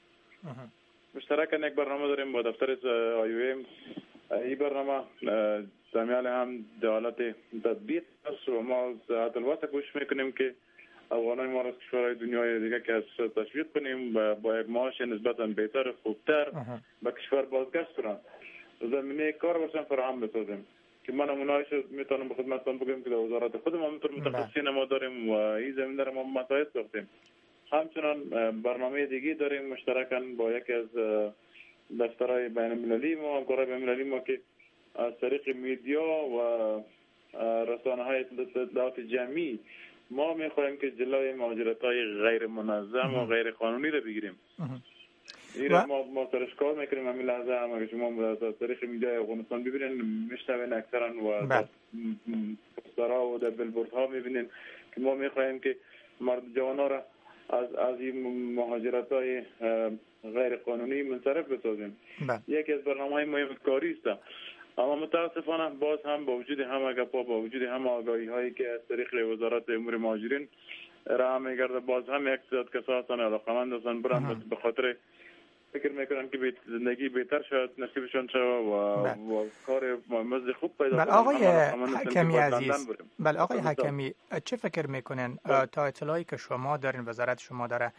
مشترکاً یک برنامه داریم با دفتر IOM. این برنامه دمیال هم دولت تطبیق است و ما ذات الوقت کوشش میکنیم که افغانای ما را از کشورهای دنیای دیگه که تشویق کنیم و با یک معاش نسبتاً بهتر و خوبتر به کشور بازگشت کنند. زمینه کار برشان فراهم بسازیم که من نمونه‌اش میتونم به خدمتتان بگم که در وزارت خود ما همینطور متخصصین ما داریم و این زمینه را ما متحد ساختیم. همچنان برنامه دیگه داریم مشترکاً با یکی از دفترهای بین المللی ما، همکارای بین المللی ما که از طریق میدیا و رسانه‌های اطلاعات جمعی ما میخواهیم که جلوی مهاجرت‌های غیر منظم و غیر قانونی رو بگیریم. این ما سرش کار میکنیم. همین لحظه هم اگه شما از طریق میدیای افغانستان ببینین میشنوین اکثرا و در پوسترها و در بیلبوردها میبینین که ما میخواهیم که مرد جوانا را از این مهاجرت‌های غیر قانونی منصرف بسازیم. یکی از برنامه‌های مهم کاری است. اما متاسفانه باز هم با وجود همه گپا، با وجود همه آگاهی‌هایی که از طریق وزارت امور مهاجرین راه می‌گرده، باز هم یک تعداد کسان هستند علاقه‌مند هستند برند به خاطر فکر میکنن که زندگی بهتر شد نصیبشون شد و کار مزد خوب پیدا کنن. آقای حکیمی عزیز، آقای حکیمی چه فکر میکنن تا اطلاعی که شما دارین، وزارت شما داره،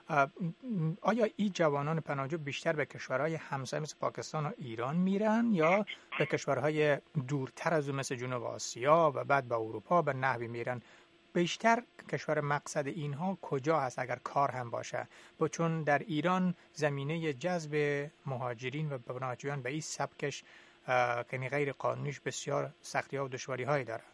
آیا این جوانان پناهجو بیشتر به کشورهای همسایه مثل پاکستان و ایران میرن یا به کشورهای دورتر از اون مثل جنوب آسیا و بعد به اروپا به نحوی میرن؟ بیشتر کشور مقصد اینها کجا هست اگر کار هم باشه؟ چون در ایران زمینه جذب مهاجرین و پناهجویان به این سبکش که غیر قانونیش بسیار سختی ها و دشواری هایی داره.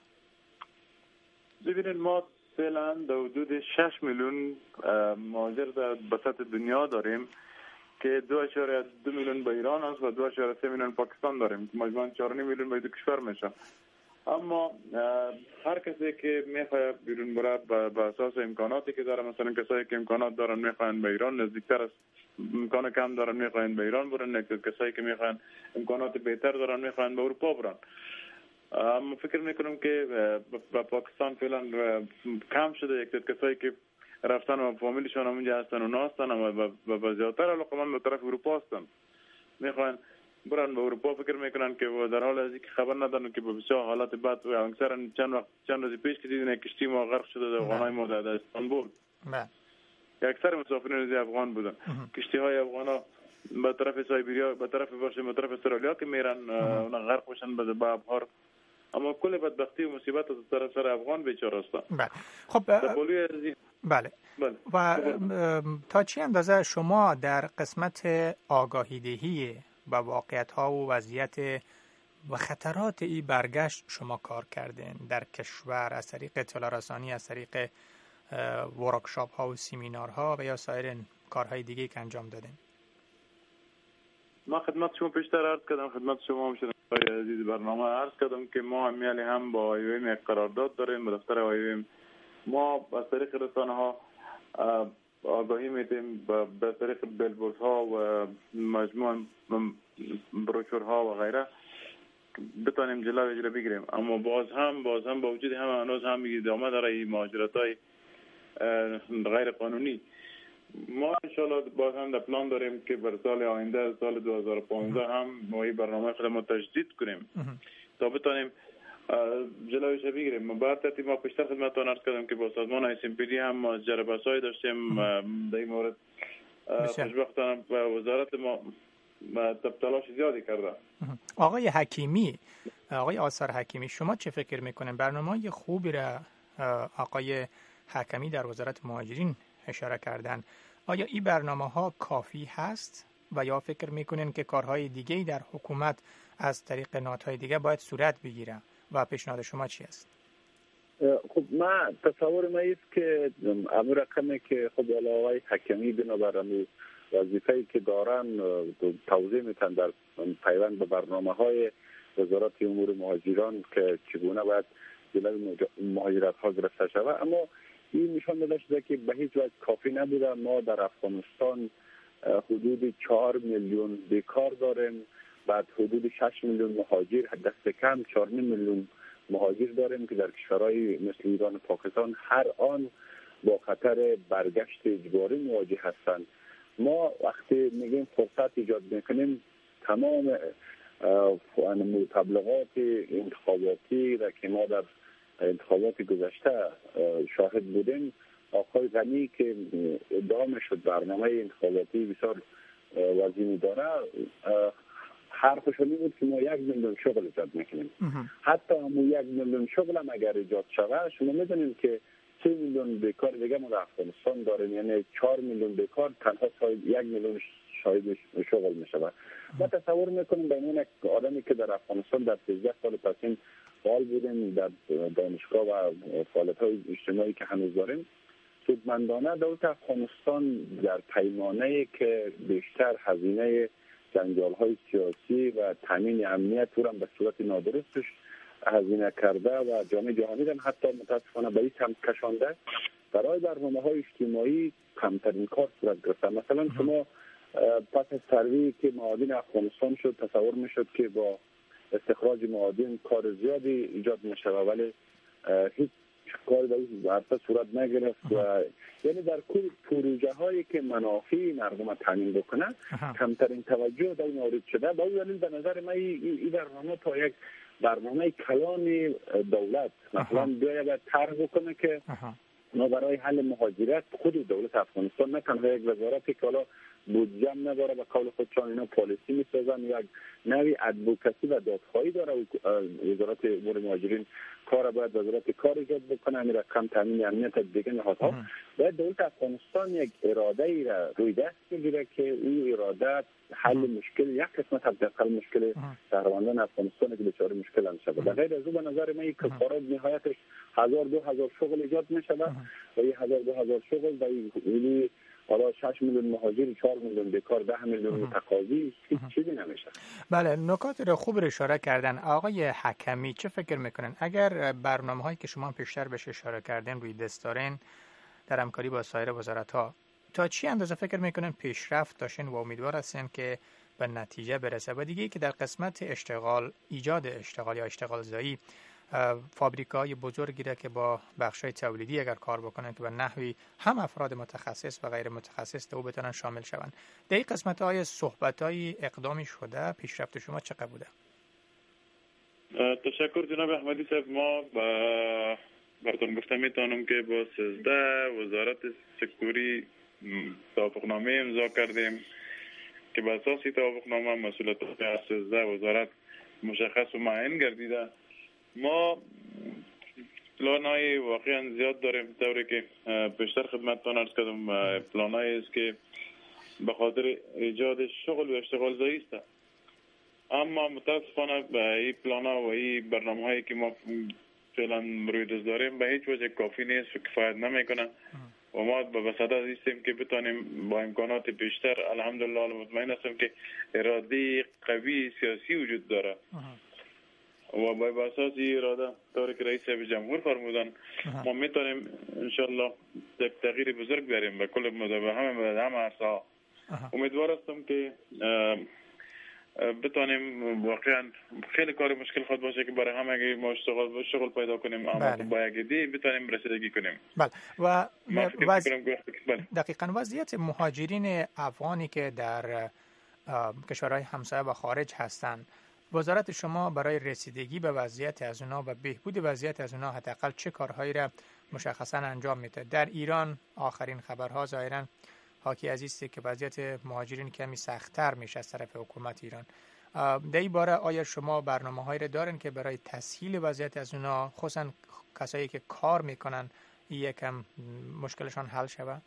ببینید ما فعلا در حدود 6 میلیون مهاجر در بساط دنیا داریم که 2.2 میلیون به ایران است و 2.3 میلیون پاکستان داریم. مجموعاً 4.5 میلیون به دو کشور میشه. اما هر کسی که میخواد بیرون بره به اساس امکاناتی که داره، مثلا کسایی که امکانات دارن میخوان به ایران نزدیکتر است، امکان کم دارن میخوان به ایران برن، کسایی که میخوان امکانات بهتر دارن میخوان به اروپا برن. اما فکر میکنم که به پاکستان فعلا کم شده یک کسایی که رفتن و فامیلشون اونجا هستن و ناستن و زیادتر علاقه‌مند به طرف اروپا هستن، میخوان برن به اروپا. فکر میکنن که در حال از اینکه خبر ندارن که به بسیار حالات بد و اکثرا چند روز پیش که دیدین کشتی ما غرق شده در افغانای ما در استانبول. اکثر مسافرین افغان بودن. کشتی های افغانا به طرف سایبریا، به طرف استرالیا که میرن اونا غرق میشن به ابحار. اما کل بدبختی و مصیبت از طرف سر افغان بیچاره هستن. بله. خب بله. و تا چه اندازه شما در قسمت آگاهی دهی و واقعیت ها و وضعیت و خطرات این برگشت شما کار کردین در کشور از طریق اطلاع رسانی، از طریق ورکشاپ ها و سیمینارها و یا سایر کارهای دیگه که انجام دادین؟ ما خدمت شما پیشتر عرض کردم، خدمت شما مشاهدین عزیز برنامه عرض کردم که ما امیالی هم با IOM یک قرارداد داریم. به دفتر IOM ما از طریق رسانه ها آگاهی میدیم، به طریق بیلبوردها و مجموعاً بروشورها و غیره بتانیم جلوی اجرا بگیریم. اما باز هم با وجود همه هنوز هم ادامه داره این مهاجرت‌های غیر قانونی. ما انشالله باز هم در پلان داریم که بر سال آینده، سال 2015 هم ما این برنامه خودمون تجدید کنیم تا بتانیم جلویش بگیریم. با ترتیب ما پیشتر خدمتتون عرض کردم که با سازمان SMP هم جربه‌سازی داشتیم در این مورد. خوشبختانه وزارت ما تلاش زیادی کرده. آقای حکیمی، آقای آثار حکیمی، شما چه فکر میکنین؟ برنامه‌های خوبی را آقای حکیمی در وزارت مهاجرین اشاره کردن. آیا این برنامه‌ها کافی هست و یا فکر میکنین که کارهای دیگه‌ای در حکومت از طریق نهادهای دیگه باید صورت بگیره و پیشنهاد شما چی است؟ خب من تصور ما است که امر رقمی که خب آقای حکمی بنابر وظیفه‌ای که دارن توضیح میتن در پیوند به برنامه‌های وزارت امور مهاجران که چگونه باید جلوی مهاجرت ها گرفته شود، اما این نشان داده شده که به هیچ وجه کافی نبوده. ما در افغانستان حدود 4 میلیون بیکار داریم، بعد حدود 6 میلیون مهاجر، دست کم 4 میلیون مهاجر داریم که در کشورهای مثل ایران و پاکستان هر آن با خطر برگشت اجباری مواجه هستند. ما وقتی میگیم فرصت ایجاد میکنیم، تمام تبلیغات انتخاباتی را که ما در انتخابات گذشته شاهد بودیم، آقای غنی که ادعا شد برنامه انتخاباتی بسیار وزینی داره، حرفشون بود که ما 1 میلیون شغل ایجاد میکنیم. حتی همون 1 میلیون شغل هم اگر ایجاد شود، شما میدونید که 3 میلیون بیکار دیگه ما در افغانستان داریم، یعنی 4 میلیون بیکار تنها 1 میلیون شاید شغل میشود. ما تصور میکنیم به عنوان یک آدمی که در افغانستان در 13 سال پسین فعال بودیم در دانشگاه و فعالیت‌های اجتماعی که هنوز داریم، سودمندانه دولت افغانستان در پیمانه‌ای که بیشتر هزینه جنجال‌های سیاسی و تامین امنیت رو به صورت نادرستش هزینه کرده و جامعه جهانی هم حتی متاسفانه به این سمت کشانده، برای برنامه‌های اجتماعی کمترین کار صورت گرفته. مثلا شما پس از ترویجی که معادن افغانستان شد، تصور میشد که با استخراج معادن کار زیادی ایجاد میشه، ولی هیچ کار در این صورت نگرفت و یعنی در کل پروژه هایی که منافع مردم تامین بکنه کمترین توجه در مورد شده. با این به نظر من این برنامه تا یک برنامه کلان دولت مثلا باید طرح بکنه که ما برای حل مهاجرت خود دولت افغانستان نه تنها یک وزارتی که حالا بودجه نداره و قول خودشان اینا پالیسی میسازن، یک نوی ادوکسی و دادخواهی داره وزارت امور مهاجرین کار باید وزارت کار ایجاد بکنه، همین رقم تامین امنیت دیگه نهادها. باید دولت افغانستان یک اراده ای را روی دست بگیره که این اراده حل مشکل یک قسمت حداقل مشکل شهروندان افغانستان که دچار مشکل هم شده. به غیر از او به نظر من این کفارات نهایتش 1000-2000 شغل ایجاد میشه و این 1000-2000 شغل و این حالا 6 میلیون مهاجر، 4 میلیون بیکار، 10 میلیون متقاضی هیچ چیزی نمیشه. بله، نکات رو خوب اشاره کردن. آقای حکمی چه فکر میکنن اگر برنامه‌هایی که شما پیشتر بهش اشاره کردین روی دست دارین در همکاری با سایر وزارت‌ها، تا چی اندازه فکر میکنن پیشرفت داشتین و امیدوار هستین که به نتیجه برسه؟ و دیگه که در قسمت اشتغال، ایجاد اشتغال یا اشتغال زایی، فابریکای بزرگی را که با بخشای تولیدی اگر کار بکنن که به نحوی هم افراد متخصص و غیر متخصص دو بتونن شامل شوند. در این قسمت‌های صحبت‌های اقدامی شده، پیشرفت شما چقدر بوده؟ تشکر جناب احمدی صاحب. ما براتون گفتم میتونم که با 13 وزارت سکتوری توافقنامه امضا کردیم که به اساس توافقنامه مسئولیت 13 وزارت مشخص و معین گردیده. ما پلان‌های واقعا زیاد داریم، طوری که بیشتر خدمتتون عرض کردم پلان‌هایی است که به خاطر ایجاد شغل و اشتغال زایی است، اما متاسفانه به این پلان‌ها و این برنامه‌هایی که ما فعلا روی دست داریم به هیچ وجه کافی نیست و کفایت نمیکنه و ما به صدد هستیم که بتونیم با امکانات بیشتر، الحمدلله مطمئن هستم که اراده قوی سیاسی وجود داره و با اساس این اراده طوری که رئیس جمهور فرمودن ما میتونیم انشالله تغییر بزرگ بیاریم به کل همه عرصه‌ها. امیدوار هستم که بتونیم واقعا خیلی کار مشکل خود باشه که برای همه ما شغل پیدا کنیم، اما با یک دی بتونیم رسیدگی کنیم. بله. و دقیقاً وضعیت مهاجرین افغانی که در کشورهای همسایه و خارج هستند، وزارت شما برای رسیدگی به وضعیت از اونا و بهبود وضعیت از اونا حداقل چه کارهایی را مشخصاً انجام میده؟ در ایران آخرین خبرها ظاهراً حاکی از است که وضعیت مهاجرین کمی سخت‌تر میشه از طرف حکومت ایران. در این باره آیا شما برنامه‌هایی را دارین که برای تسهیل وضعیت از اونا، خصوصاً کسایی که کار میکنن، یکم مشکلشان حل شود؟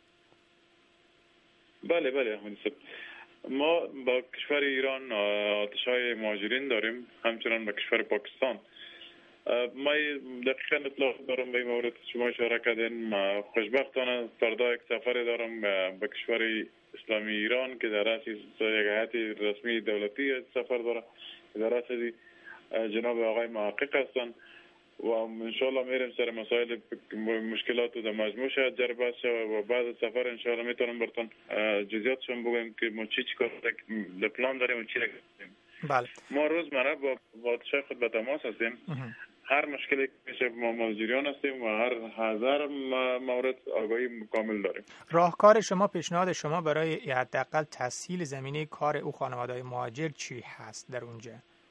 بله احمدی صاحب، ما با کشور ایران آتش‌های مهاجرین داریم، همچنان با کشور پاکستان ما دقیقا اطلاع دارم به این مورد شما اشاره کردین. خوشبختانه فردا یک سفر دارم به کشور اسلامی ایران که در اصل یک هیئت رسمی دولتی سفر داره که در اصل جناب آقای محقق هستند و انشالله میریم سر مسائل مشکلات در مجموع شاید جربه شه و بعد از سفر انشالله میتونم براتون جزئیاتشون بگم که ما چی کار در پلان داریم و چی نکنیم. بله. ما روزمره با پادشاه خود به تماس هستیم. هر مشکلی که میشه ما مزدوریان هستیم و هر هزار مورد آگاهی کامل داریم. راهکار شما، پیشنهاد شما برای حداقل تسهیل زمینه کار او خانواده‌های مهاجر چی هست در اونجا؟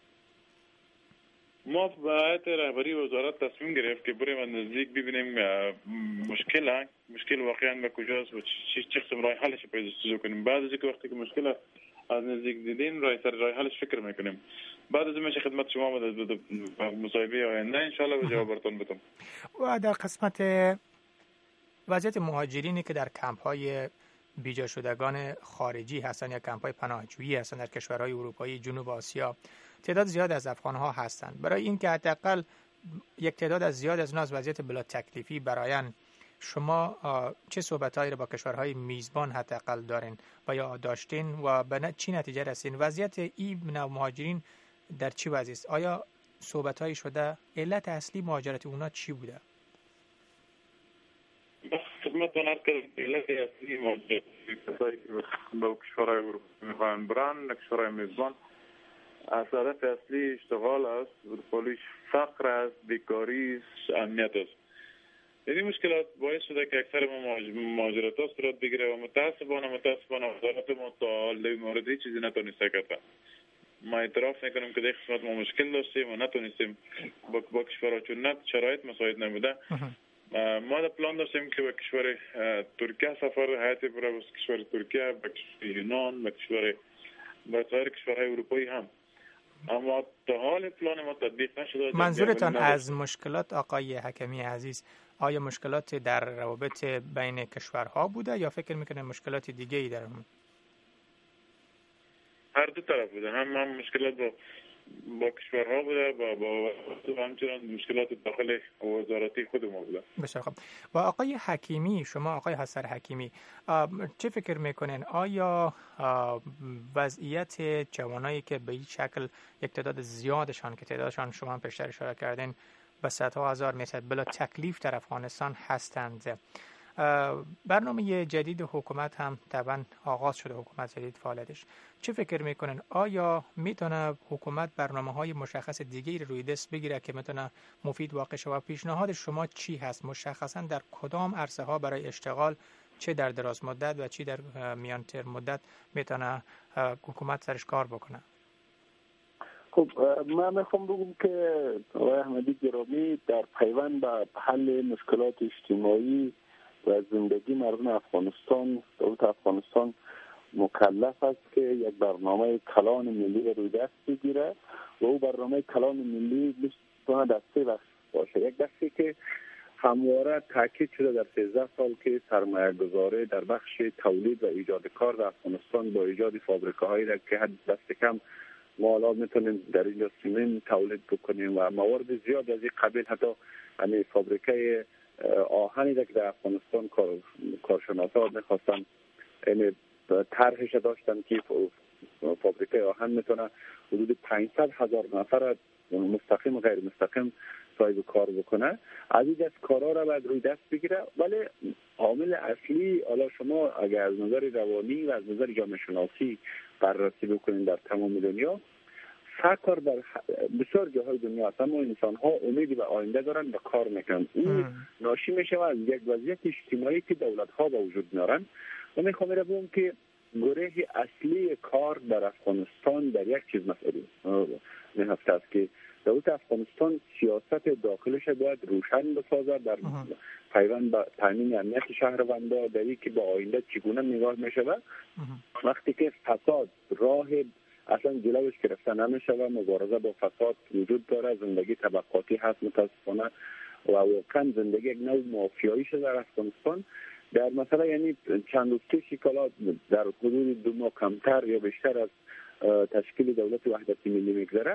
ما به هیئت رهبری وزارت تصمیم گرفت که بریم نزدیک ببینیم مشکل واقعا به کجاست و چه قسم راه حلش پیدا کنیم. بعد از اینکه وقتی که مشکل از نزدیک دیدیم راه حلش فکر میکنیم. بعد از میشه خدمت شما در مصاحبه آینده ان شاء الله جواب براتون بدم. و در قسمت وضعیت مهاجرینی که در کمپ‌های بیجا شدگان خارجی هستند یا کمپ‌های پناهجویی هستند در کشورهای اروپایی، جنوب آسیا، تعداد زیاد از افغان‌ها هستند. برای اینکه حداقل یک تعداد از زیاد از اونها از وضعیت بلا تکلیفی برآیند، شما چه صحبت‌هایی را با کشورهای میزبان حداقل دارین و یا داشتین و به چی نتیجه رسیدین؟ وضعیت این نوع مهاجرین در چی وضعی است؟ آیا صحبت‌هایی شده؟ علت اصلی مهاجرت اونا چی بوده؟ خدمتتون عرض کردم علت اصلی مهاجرت به کشورهای اروپایی میخوان برن، کشورهای میزبان از هدف اصلی اشتغال است، پولیش فقر است، بیکاری است، امنیت است. این مشکلات باعث شده که اکثر مهاجرت ها صورت بگیره و متاسفانه وزارت ما تا حال در مورد هیچ چیزی نتونسته کرده. ما اعتراف میکنم که در قسمت ما مشکل داشتیم و نتونستیم با کشورها چون شرایط مساعد نبوده. ما در پلان داشتیم که به کشور ترکیه سفر هیئت برای کشور ترکیه، به کشور یونان، به سایر کشورهای اروپایی هم، اما تا حال پلان ما تطبیق نشده. منظورتان از مشکلات آقای حکیمی عزیز آیا مشکلات در روابط بین کشورها بوده یا فکر میکنه مشکلات دیگه ای در اون؟ هر دو طرف بوده، هم مشکلات با کشورها بوده با همچنان مشکلات داخل وزارتی خود ما بوده. بسیار خوب. و آقای حکیمی، شما آقای حسر حکیمی چه فکر میکنین؟ آیا وضعیت جوانایی که به این شکل یک تعداد زیادشان که تعدادشان شما هم پیشتر اشاره کردین به صدها هزار میتر بلا تکلیف در افغانستان هستند؟ برنامه جدید حکومت هم طبعا آغاز شده، حکومت جدید فعالیتش. چه فکر میکنن؟ آیا میتونه حکومت برنامه‌های مشخص دیگه‌ای روی دست بگیره که میتونه مفید واقع شه؟ و پیشنهاد شما چی هست؟ مشخصا در کدام عرصه ها برای اشتغال، چه در دراز مدت و چه در میان ترم مدت میتونه حکومت سرش کار بکنه؟ خب من میخوام بگم که آقای احمدی گرامی در پیوند به حل مشکلات اجتماعی و زندگی مردم افغانستان، دولت افغانستان مکلف است که یک برنامه کلان ملی روی دست بگیره و او برنامه کلان ملی میتونه در 3 بخش باشه. یک بخشی که همواره تاکید شده در 13 سال که سرمایه گذاری در بخش تولید و ایجاد کار در افغانستان با ایجاد فابریکه‌هایی را که دست کم ما الان میتونیم در اینجا سیمنت تولید بکنیم و موارد زیاد از این قبیل، حتی همین فابریکه آهنی که در افغانستان کارشناسان میخواستن طرحش داشتن که فابریکه آهن میتونه حدود 500,000 نفر مستقیم و غیر مستقیم صاحب کار بکنه. از این دست کارا را باید روی دست بگیره. ولی عامل اصلی، حالا شما اگر از نظر روانی و از نظر جامعه شناسی بررسی بکنید در تمام دنیا، فقر در بسیار جاهای دنیا هست، اما انسان ها امیدی به آینده دارن و کار میکنن. این ناشی میشه از یک وضعیت اجتماعی که دولت ها به وجود میارن. و میخوام بگم که گره اصلی کار در افغانستان در یک چیز مسئله هست است که دولت افغانستان سیاست داخلش باید روشن بسازد در پیوند به تامین امنیت شهروندان، در اینکه به آینده چگونه نگاه میشه. وقتی که فساد راه اصلا جلوش گرفته نمیشه و مبارزه با فساد وجود داره، زندگی طبقاتی هست متاسفانه و واقعا زندگی یک نوع مافیایی شده در افغانستان. در مثلا یعنی چند روزه شکلات در حدود 2 ماه کمتر یا بیشتر از تشکیل دولت وحدت ملی میگذره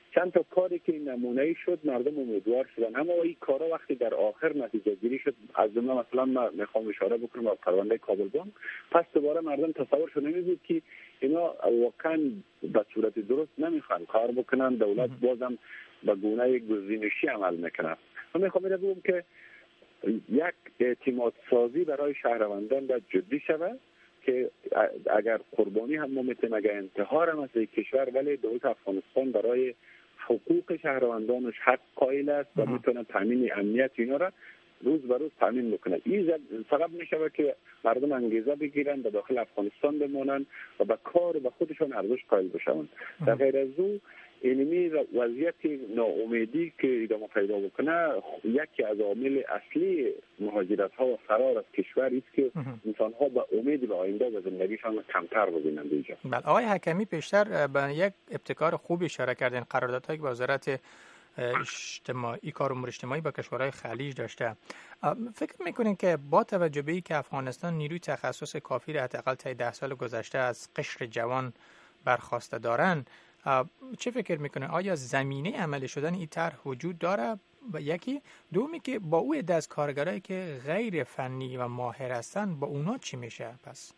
چند تا کاری که نمونه‌ای شد مردم امیدوار شدن، اما این کارا وقتی در آخر نتیجه گیری شد، از جمله مثلا من میخوام اشاره بکنم به پرونده کابل بانک، پس دوباره مردم تصورشون نمی‌بود که اینا واقعا به صورت درست نمیخوان کار بکنن، دولت بازم به گونه گزینشی عمل میکنه. من میخوام بگم که یک اعتماد سازی برای شهروندان باید جدی شود که اگر قربانی هم ما میتونیم اگر انتحار هم از کشور، ولی دولت افغانستان برای حقوق شهروندانش حق قائل است و میتونه تامین امنیت اینا را روز به روز تامین میکنه. این سبب میشه که مردم انگیزه بگیرن و داخل افغانستان بمانند و به کار و به خودشون ارزش قائل بشوند. در غیر از او اینمی وضعیت ناامیدی که ادامه پیدا بکنه، یکی از عوامل اصلی مهاجرت ها و فرار از کشور است که انسان ها به امید به آینده و زندگیشان کمتر ببینند اینجا. بله آقای حکمی پیشتر به یک ابتکار خوب اشاره کردین، قراردادهایی که وزارت اجتماعی کار امور اجتماعی با کشورهای خلیج داشته. فکر میکنین که با توجه به اینکه افغانستان نیروی تخصص کافی را حداقل تا 10 سال گذشته از قشر جوان برخواسته دارن، چه فکر میکنه؟ آیا زمینه عملی شدن این طرح وجود داره؟ و یکی دومی که با او عده از کارگرایی که غیر فنی و ماهر هستن، با اونا چی میشه پس؟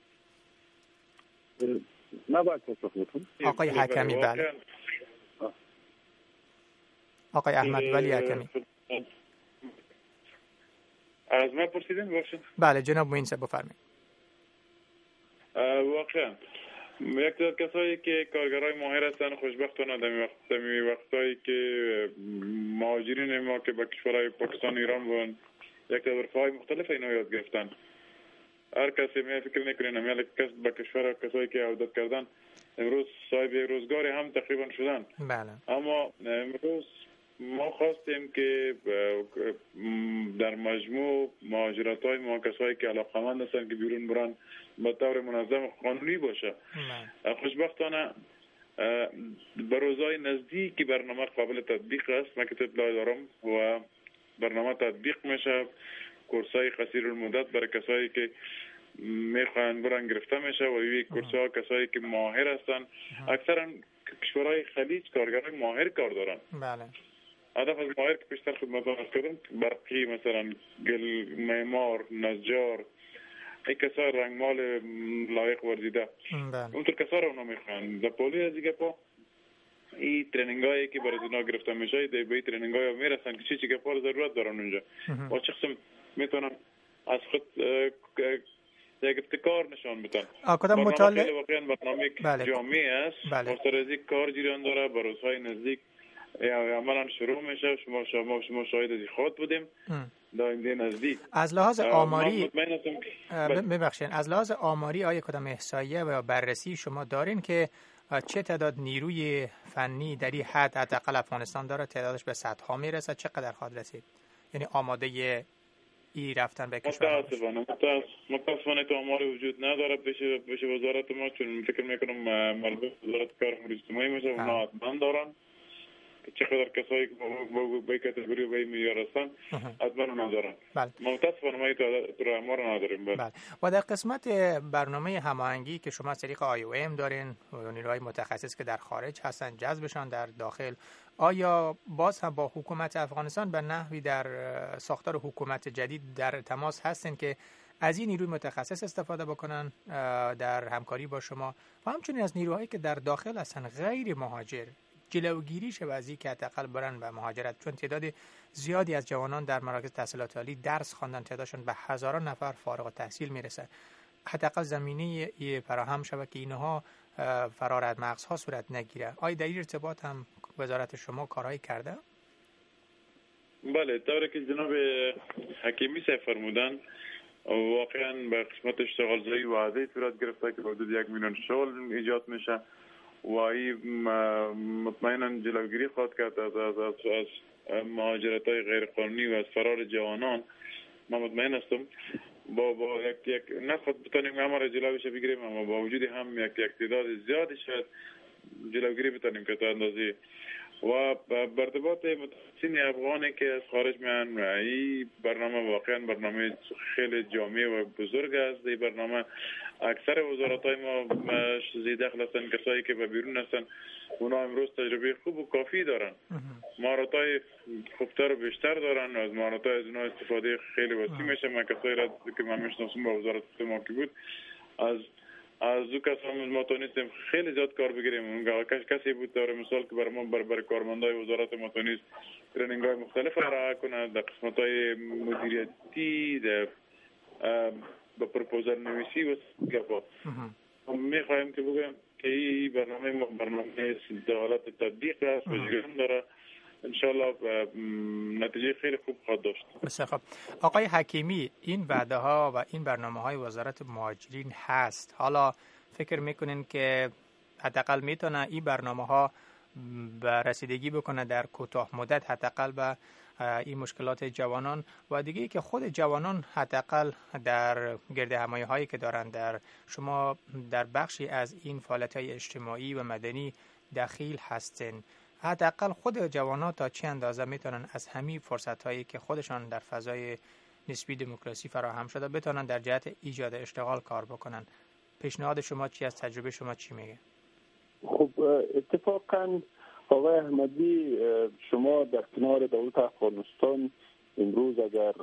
نباید پاسخ بدم. آقای حکمی بله. آقای احمد ولی حکمی. از من پرسیدین باشین؟ بله جناب موینسه بفرمایید. واقعا یک تعداد کسایی که کارگرای ماهر هستن خوشبختانه در وقتایی که مهاجرین ما که به کشورهای پاکستان ایران بودن یک تعداد رفاهای مختلف اینا یاد گرفتن. هر کسی می فکر نکنه نمیال کس به کشور کسایی که عودت کردن امروز صاحب روزگاری هم تقریبا شدن. بله. اما امروز ما خواستیم که در مجموع مهاجرت‌های ما کسایی که علاقمند هستن که بیرون برن به طور منظم قانونی باشه. خوشبختانه به روزهای نزدیکی برنامه قابل تطبیق است. من که اطلاع دارم و برنامه تطبیق میشه. کورس‌های قصیر المدت برای کسایی که میخوان برن گرفته میشه و این کورس‌ها کسایی که ماهر هستن. اکثرا کشورهای خلیج کارگرای ماهر کار دارن. بله. هدف از ماهر که بیشتر خدمتان از کردم برقی مثلا گل معمار نجار ای کسا رنگمال لایق ورزیده اونطور کسا رو اونا میخوان در پولی از دیگه پا این تریننگ هایی که برای اینا گرفته میشه به این تریننگ های میرسن که چی گپا ضرورت دارن اونجا و چه قسم میتونن از خود یک ابتکار نشان بدن. کدام مطالعه واقعا برنامه جامعی است. مسترزی کار جریان داره به روزهای نزدیک یا عملا شروع میشه. شما شاهد از خود بودیم دائم نزدیک. از لحاظ آماری ببخشید از لحاظ آماری آیا کدام احصاییه و بررسی شما دارین که چه تعداد نیروی فنی در این حد حداقل افغانستان داره؟ تعدادش به صدها میرسه؟ چقدر خواهد رسید؟ یعنی آماده ای رفتن به کشور؟ متاسفانه تو آماری وجود نداره پیش وزارت ما، چون فکر میکنم مربوط وزارت کار امور اجتماعی میشه اونا حتما دارن که چقدر کسایی که به کاتگوری و به معیار هستن حتما ندارن. متاسفانه ما این آمار نداریم. بله. و در قسمت برنامه هماهنگی که شما از طریق IOM دارین و نیروهای متخصص که در خارج هستن جذبشان در داخل، آیا باز هم با حکومت افغانستان به نحوی در ساختار حکومت جدید در تماس هستین که از این نیروی متخصص استفاده بکنن در همکاری با شما و همچنین از نیروهایی که در داخل هستن غیر مهاجر جلوگیری شه از اینکه حداقل برن به مهاجرت؟ چون تعداد زیادی از جوانان در مراکز تحصیلات عالی درس خواندن، تعدادشون به هزاران نفر فارغ التحصیل میرسه. حداقل زمینه فراهم شود که اینها فرار از مغزها صورت نگیره. آیا در این ارتباط هم وزارت شما کارهایی کرده؟ بله، طوری که جناب حکیمی صاحب فرمودن واقعا به قسمت اشتغالزایی وعده صورت گرفته که حدود 1 میلیون شغل ایجاد میشه و این مطمئنا جلوگیری خواهد کرد از مهاجرت‌های غیر قانونی و از فرار جوانان. من مطمئن هستم با یک نخواد بتونیم همه را جلوش بگیریم، اما با وجود هم یک تعداد زیادی شاید جلوگیری بتونیم که تا اندازه و برتباط متخصصین افغانی که از خارج میان. این برنامه واقعا برنامه خیلی جامع و بزرگ است. این برنامه اکثر وزارت‌های ما ذی دخل هستن، کسایی که به بیرون هستن اونا امروز تجربه خوب و کافی دارن، مهارت‌های خوبتر و بیشتر دارن. از مهارت‌های از اونا استفاده خیلی وسیع میشه. من کسایی را که من میشناسم با وزارت ما که بود از او کسان ما تونستیم خیلی زیاد کار بگیریم. اون کسی بود داره مثال که برای ما بر کارمندای وزارت ما تونست ترنینگ‌های مختلف را کنه در قسمت‌های مدیریتی، در با پروپوزال نویسی و سگربا. میخوایم که بگم که این برنامه در حالت تطبیق است و جگرم داره. انشالله نتیجه خیلی خوب خواهد داشت. بسیار خوب. آقای حکیمی، این وعده ها و این برنامه های وزارت مهاجرین هست. حالا فکر میکنین که حداقل میتونه این برنامه ها به رسیدگی بکنه در کوتاه مدت حداقل به این مشکلات جوانان و دیگه که خود جوانان حداقل در گرد همایی هایی که دارن در شما در بخشی از این فعالیت های اجتماعی و مدنی دخیل هستین، حداقل خود جوانان تا چه اندازه میتونن از همین فرصت هایی که خودشان در فضای نسبی دموکراسی فراهم شده بتونن در جهت ایجاد اشتغال کار بکنن؟ پیشنهاد شما چی است؟ تجربه شما چی میگه؟ خب اتفاقا آقای احمدی، شما در کنار دولت افغانستان امروز اگر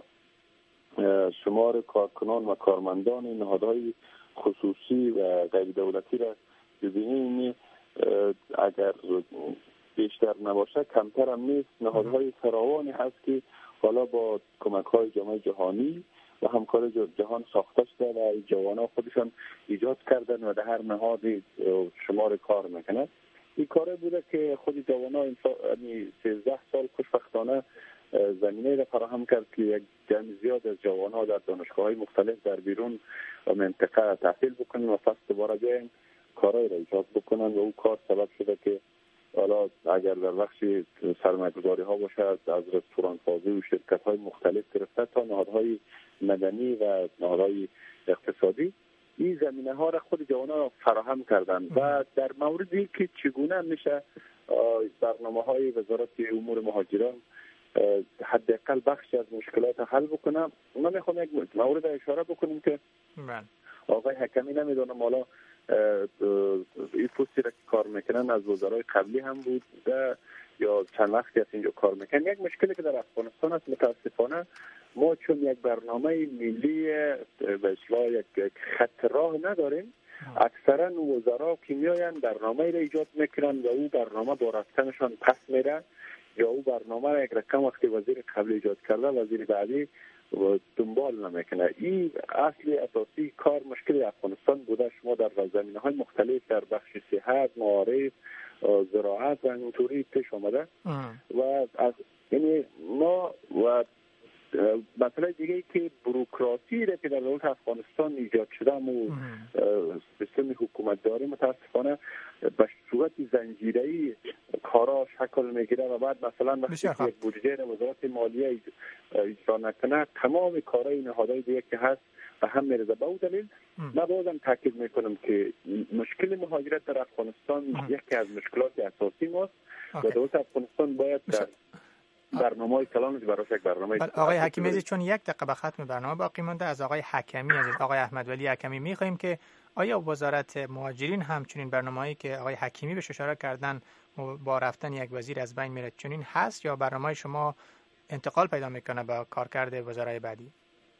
شمار کارکنان و کارمندان نهادهای خصوصی و غیر دولتی را ببینید، اگر بیشتر نباشه کمتر هم نیست. نهادهای فراوانی هست که حالا با کمک‌های جامعه جهانی و همکار جهان ساخته شده و جوانان خودشان ایجاد کردن و در هر نهادی شمار کار میکنند. این کاره بوده که خود جوانان 13 سال خوشبختانه زمینه را فراهم کرد که یک جمع زیاد از جوانان در دانشگاه‌های مختلف در بیرون و منطقه تحصیل بکنن و پس دوباره بیاین کارهای را ایجاد بکنن و او کار سبب شده که حالا اگر در بخش سرمایه‌گذاری ها باشه از رستوران سازی و شرکت های مختلف گرفته تا نهادهای مدنی و نهادهای اقتصادی، این زمینه ها را خود جوانان فراهم کردن و در موردی که چگونه میشه برنامه های وزارت امور مهاجران حداقل بخشی از مشکلات حل بکنم. ما میخوام یک مورد اشاره بکنیم که آقای حکیمی نمیدونم حالا این پستی را که کار میکنن از وزرای قبلی هم بود یا چند وقتی از اینجا کار میکنن. یک مشکلی که در افغانستان است متاسفانه ما چون یک برنامه ملی به اصطلاح یک خط راه نداریم، اکثرا وزرا که میاین برنامه را ایجاد میکنن و او برنامه با رفتنشان پس میره یا او برنامه را یک رقم وقتی وزیر قبلی ایجاد کرده وزیر بعدی و دنبال نمیکنه. این اصلی اساسی کار مشکل افغانستان بوده. شما در زمینه‌های مختلف در بخش صحت، معارف، زراعت و اینطوری پیش آمده و از یعنی ما و مسئله دیگه که بروکراسی را که در دولت افغانستان ایجاد شده و سیستم حکومتداری متاسفانه به صورت زنجیره‌ای کارا شکل میگیره و بعد مثلا وقتی یک بودجه وزارت مالیه اجرا نکنه تمام کارهای نهادهای دیگه که هست و هم میرزه. به اون دلیل من بازم تاکید میکنم که مشکل مهاجرت در افغانستان یکی از مشکلات اساسی ماست و دولت افغانستان باید در برنامه‌های کلانش براش یک برنامه. آقای حکیمی چون یک دقیقه به ختم برنامه باقی مونده، از آقای حکیمی از آقای احمدولی حکیمی می‌خوایم که آیا وزارت مهاجرین همچنین برنامه‌ای که آقای حکیمی بهش اشاره کردن با رفتن یک وزیر از بین میره چنین هست یا برنامه شما انتقال پیدا میکنه به کارکرد وزرای بعدی؟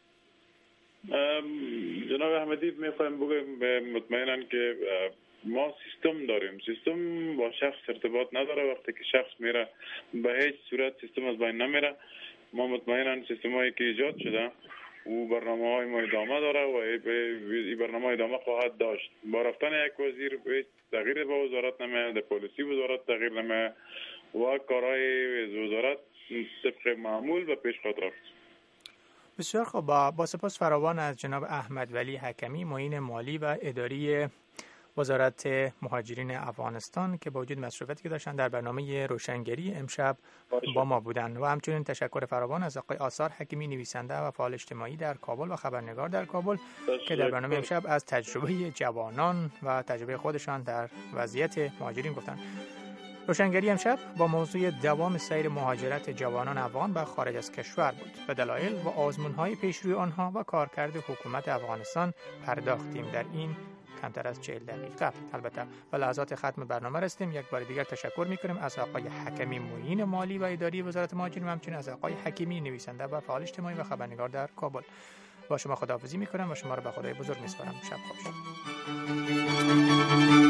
جناب احمدی می‌خوایم بگم مطمئناً که ما سیستم داریم. سیستم با شخص ارتباط نداره. وقتی که شخص میره به هیچ صورت سیستم از بین نمیره. ما مطمئناً سیستمایی که ایجاد شده او برنامه‌های ما ادامه داره و این برنامه ادامه خواهد داشت. با رفتن یک وزیر تغییر به وزارت نمیاد، پالیسی وزارت تغییر نمیاد و کارهای وزارت طبق معمول به پیش خواهد رفت. بسیار خوب. با سپاس فراوان از جناب احمدولی حکیمی، معین مالی و اداری وزارت مهاجرین افغانستان که با وجود مصروفیتی که داشتن در برنامه روشنگری امشب با ما بودند و همچنین تشکر فراوان از آقای آثار حکیمی، نویسنده و فعال اجتماعی در کابل و خبرنگار در کابل که در برنامه امشب از تجربه جوانان و تجربه خودشان در وضعیت مهاجرین گفتند. روشنگری امشب با موضوع دوام سیر مهاجرت جوانان افغان به خارج از کشور بود. به دلایل و آزمون‌های پیش روی آنها و کارکرد حکومت افغانستان پرداختیم در این کمتر از 40 دقیقه. البته به لحظات ختم برنامه رسیدیم. یک بار دیگر تشکر می‌کنیم از آقای حکیمی، معین مالی و اداری وزارت مهاجرین و همچنین از آقای حکیمی، نویسنده و فعال اجتماعی و خبرنگار در کابل. با شما خداحافظی می‌کنم و شما را به خدای بزرگ می‌سپارم. شب خوش.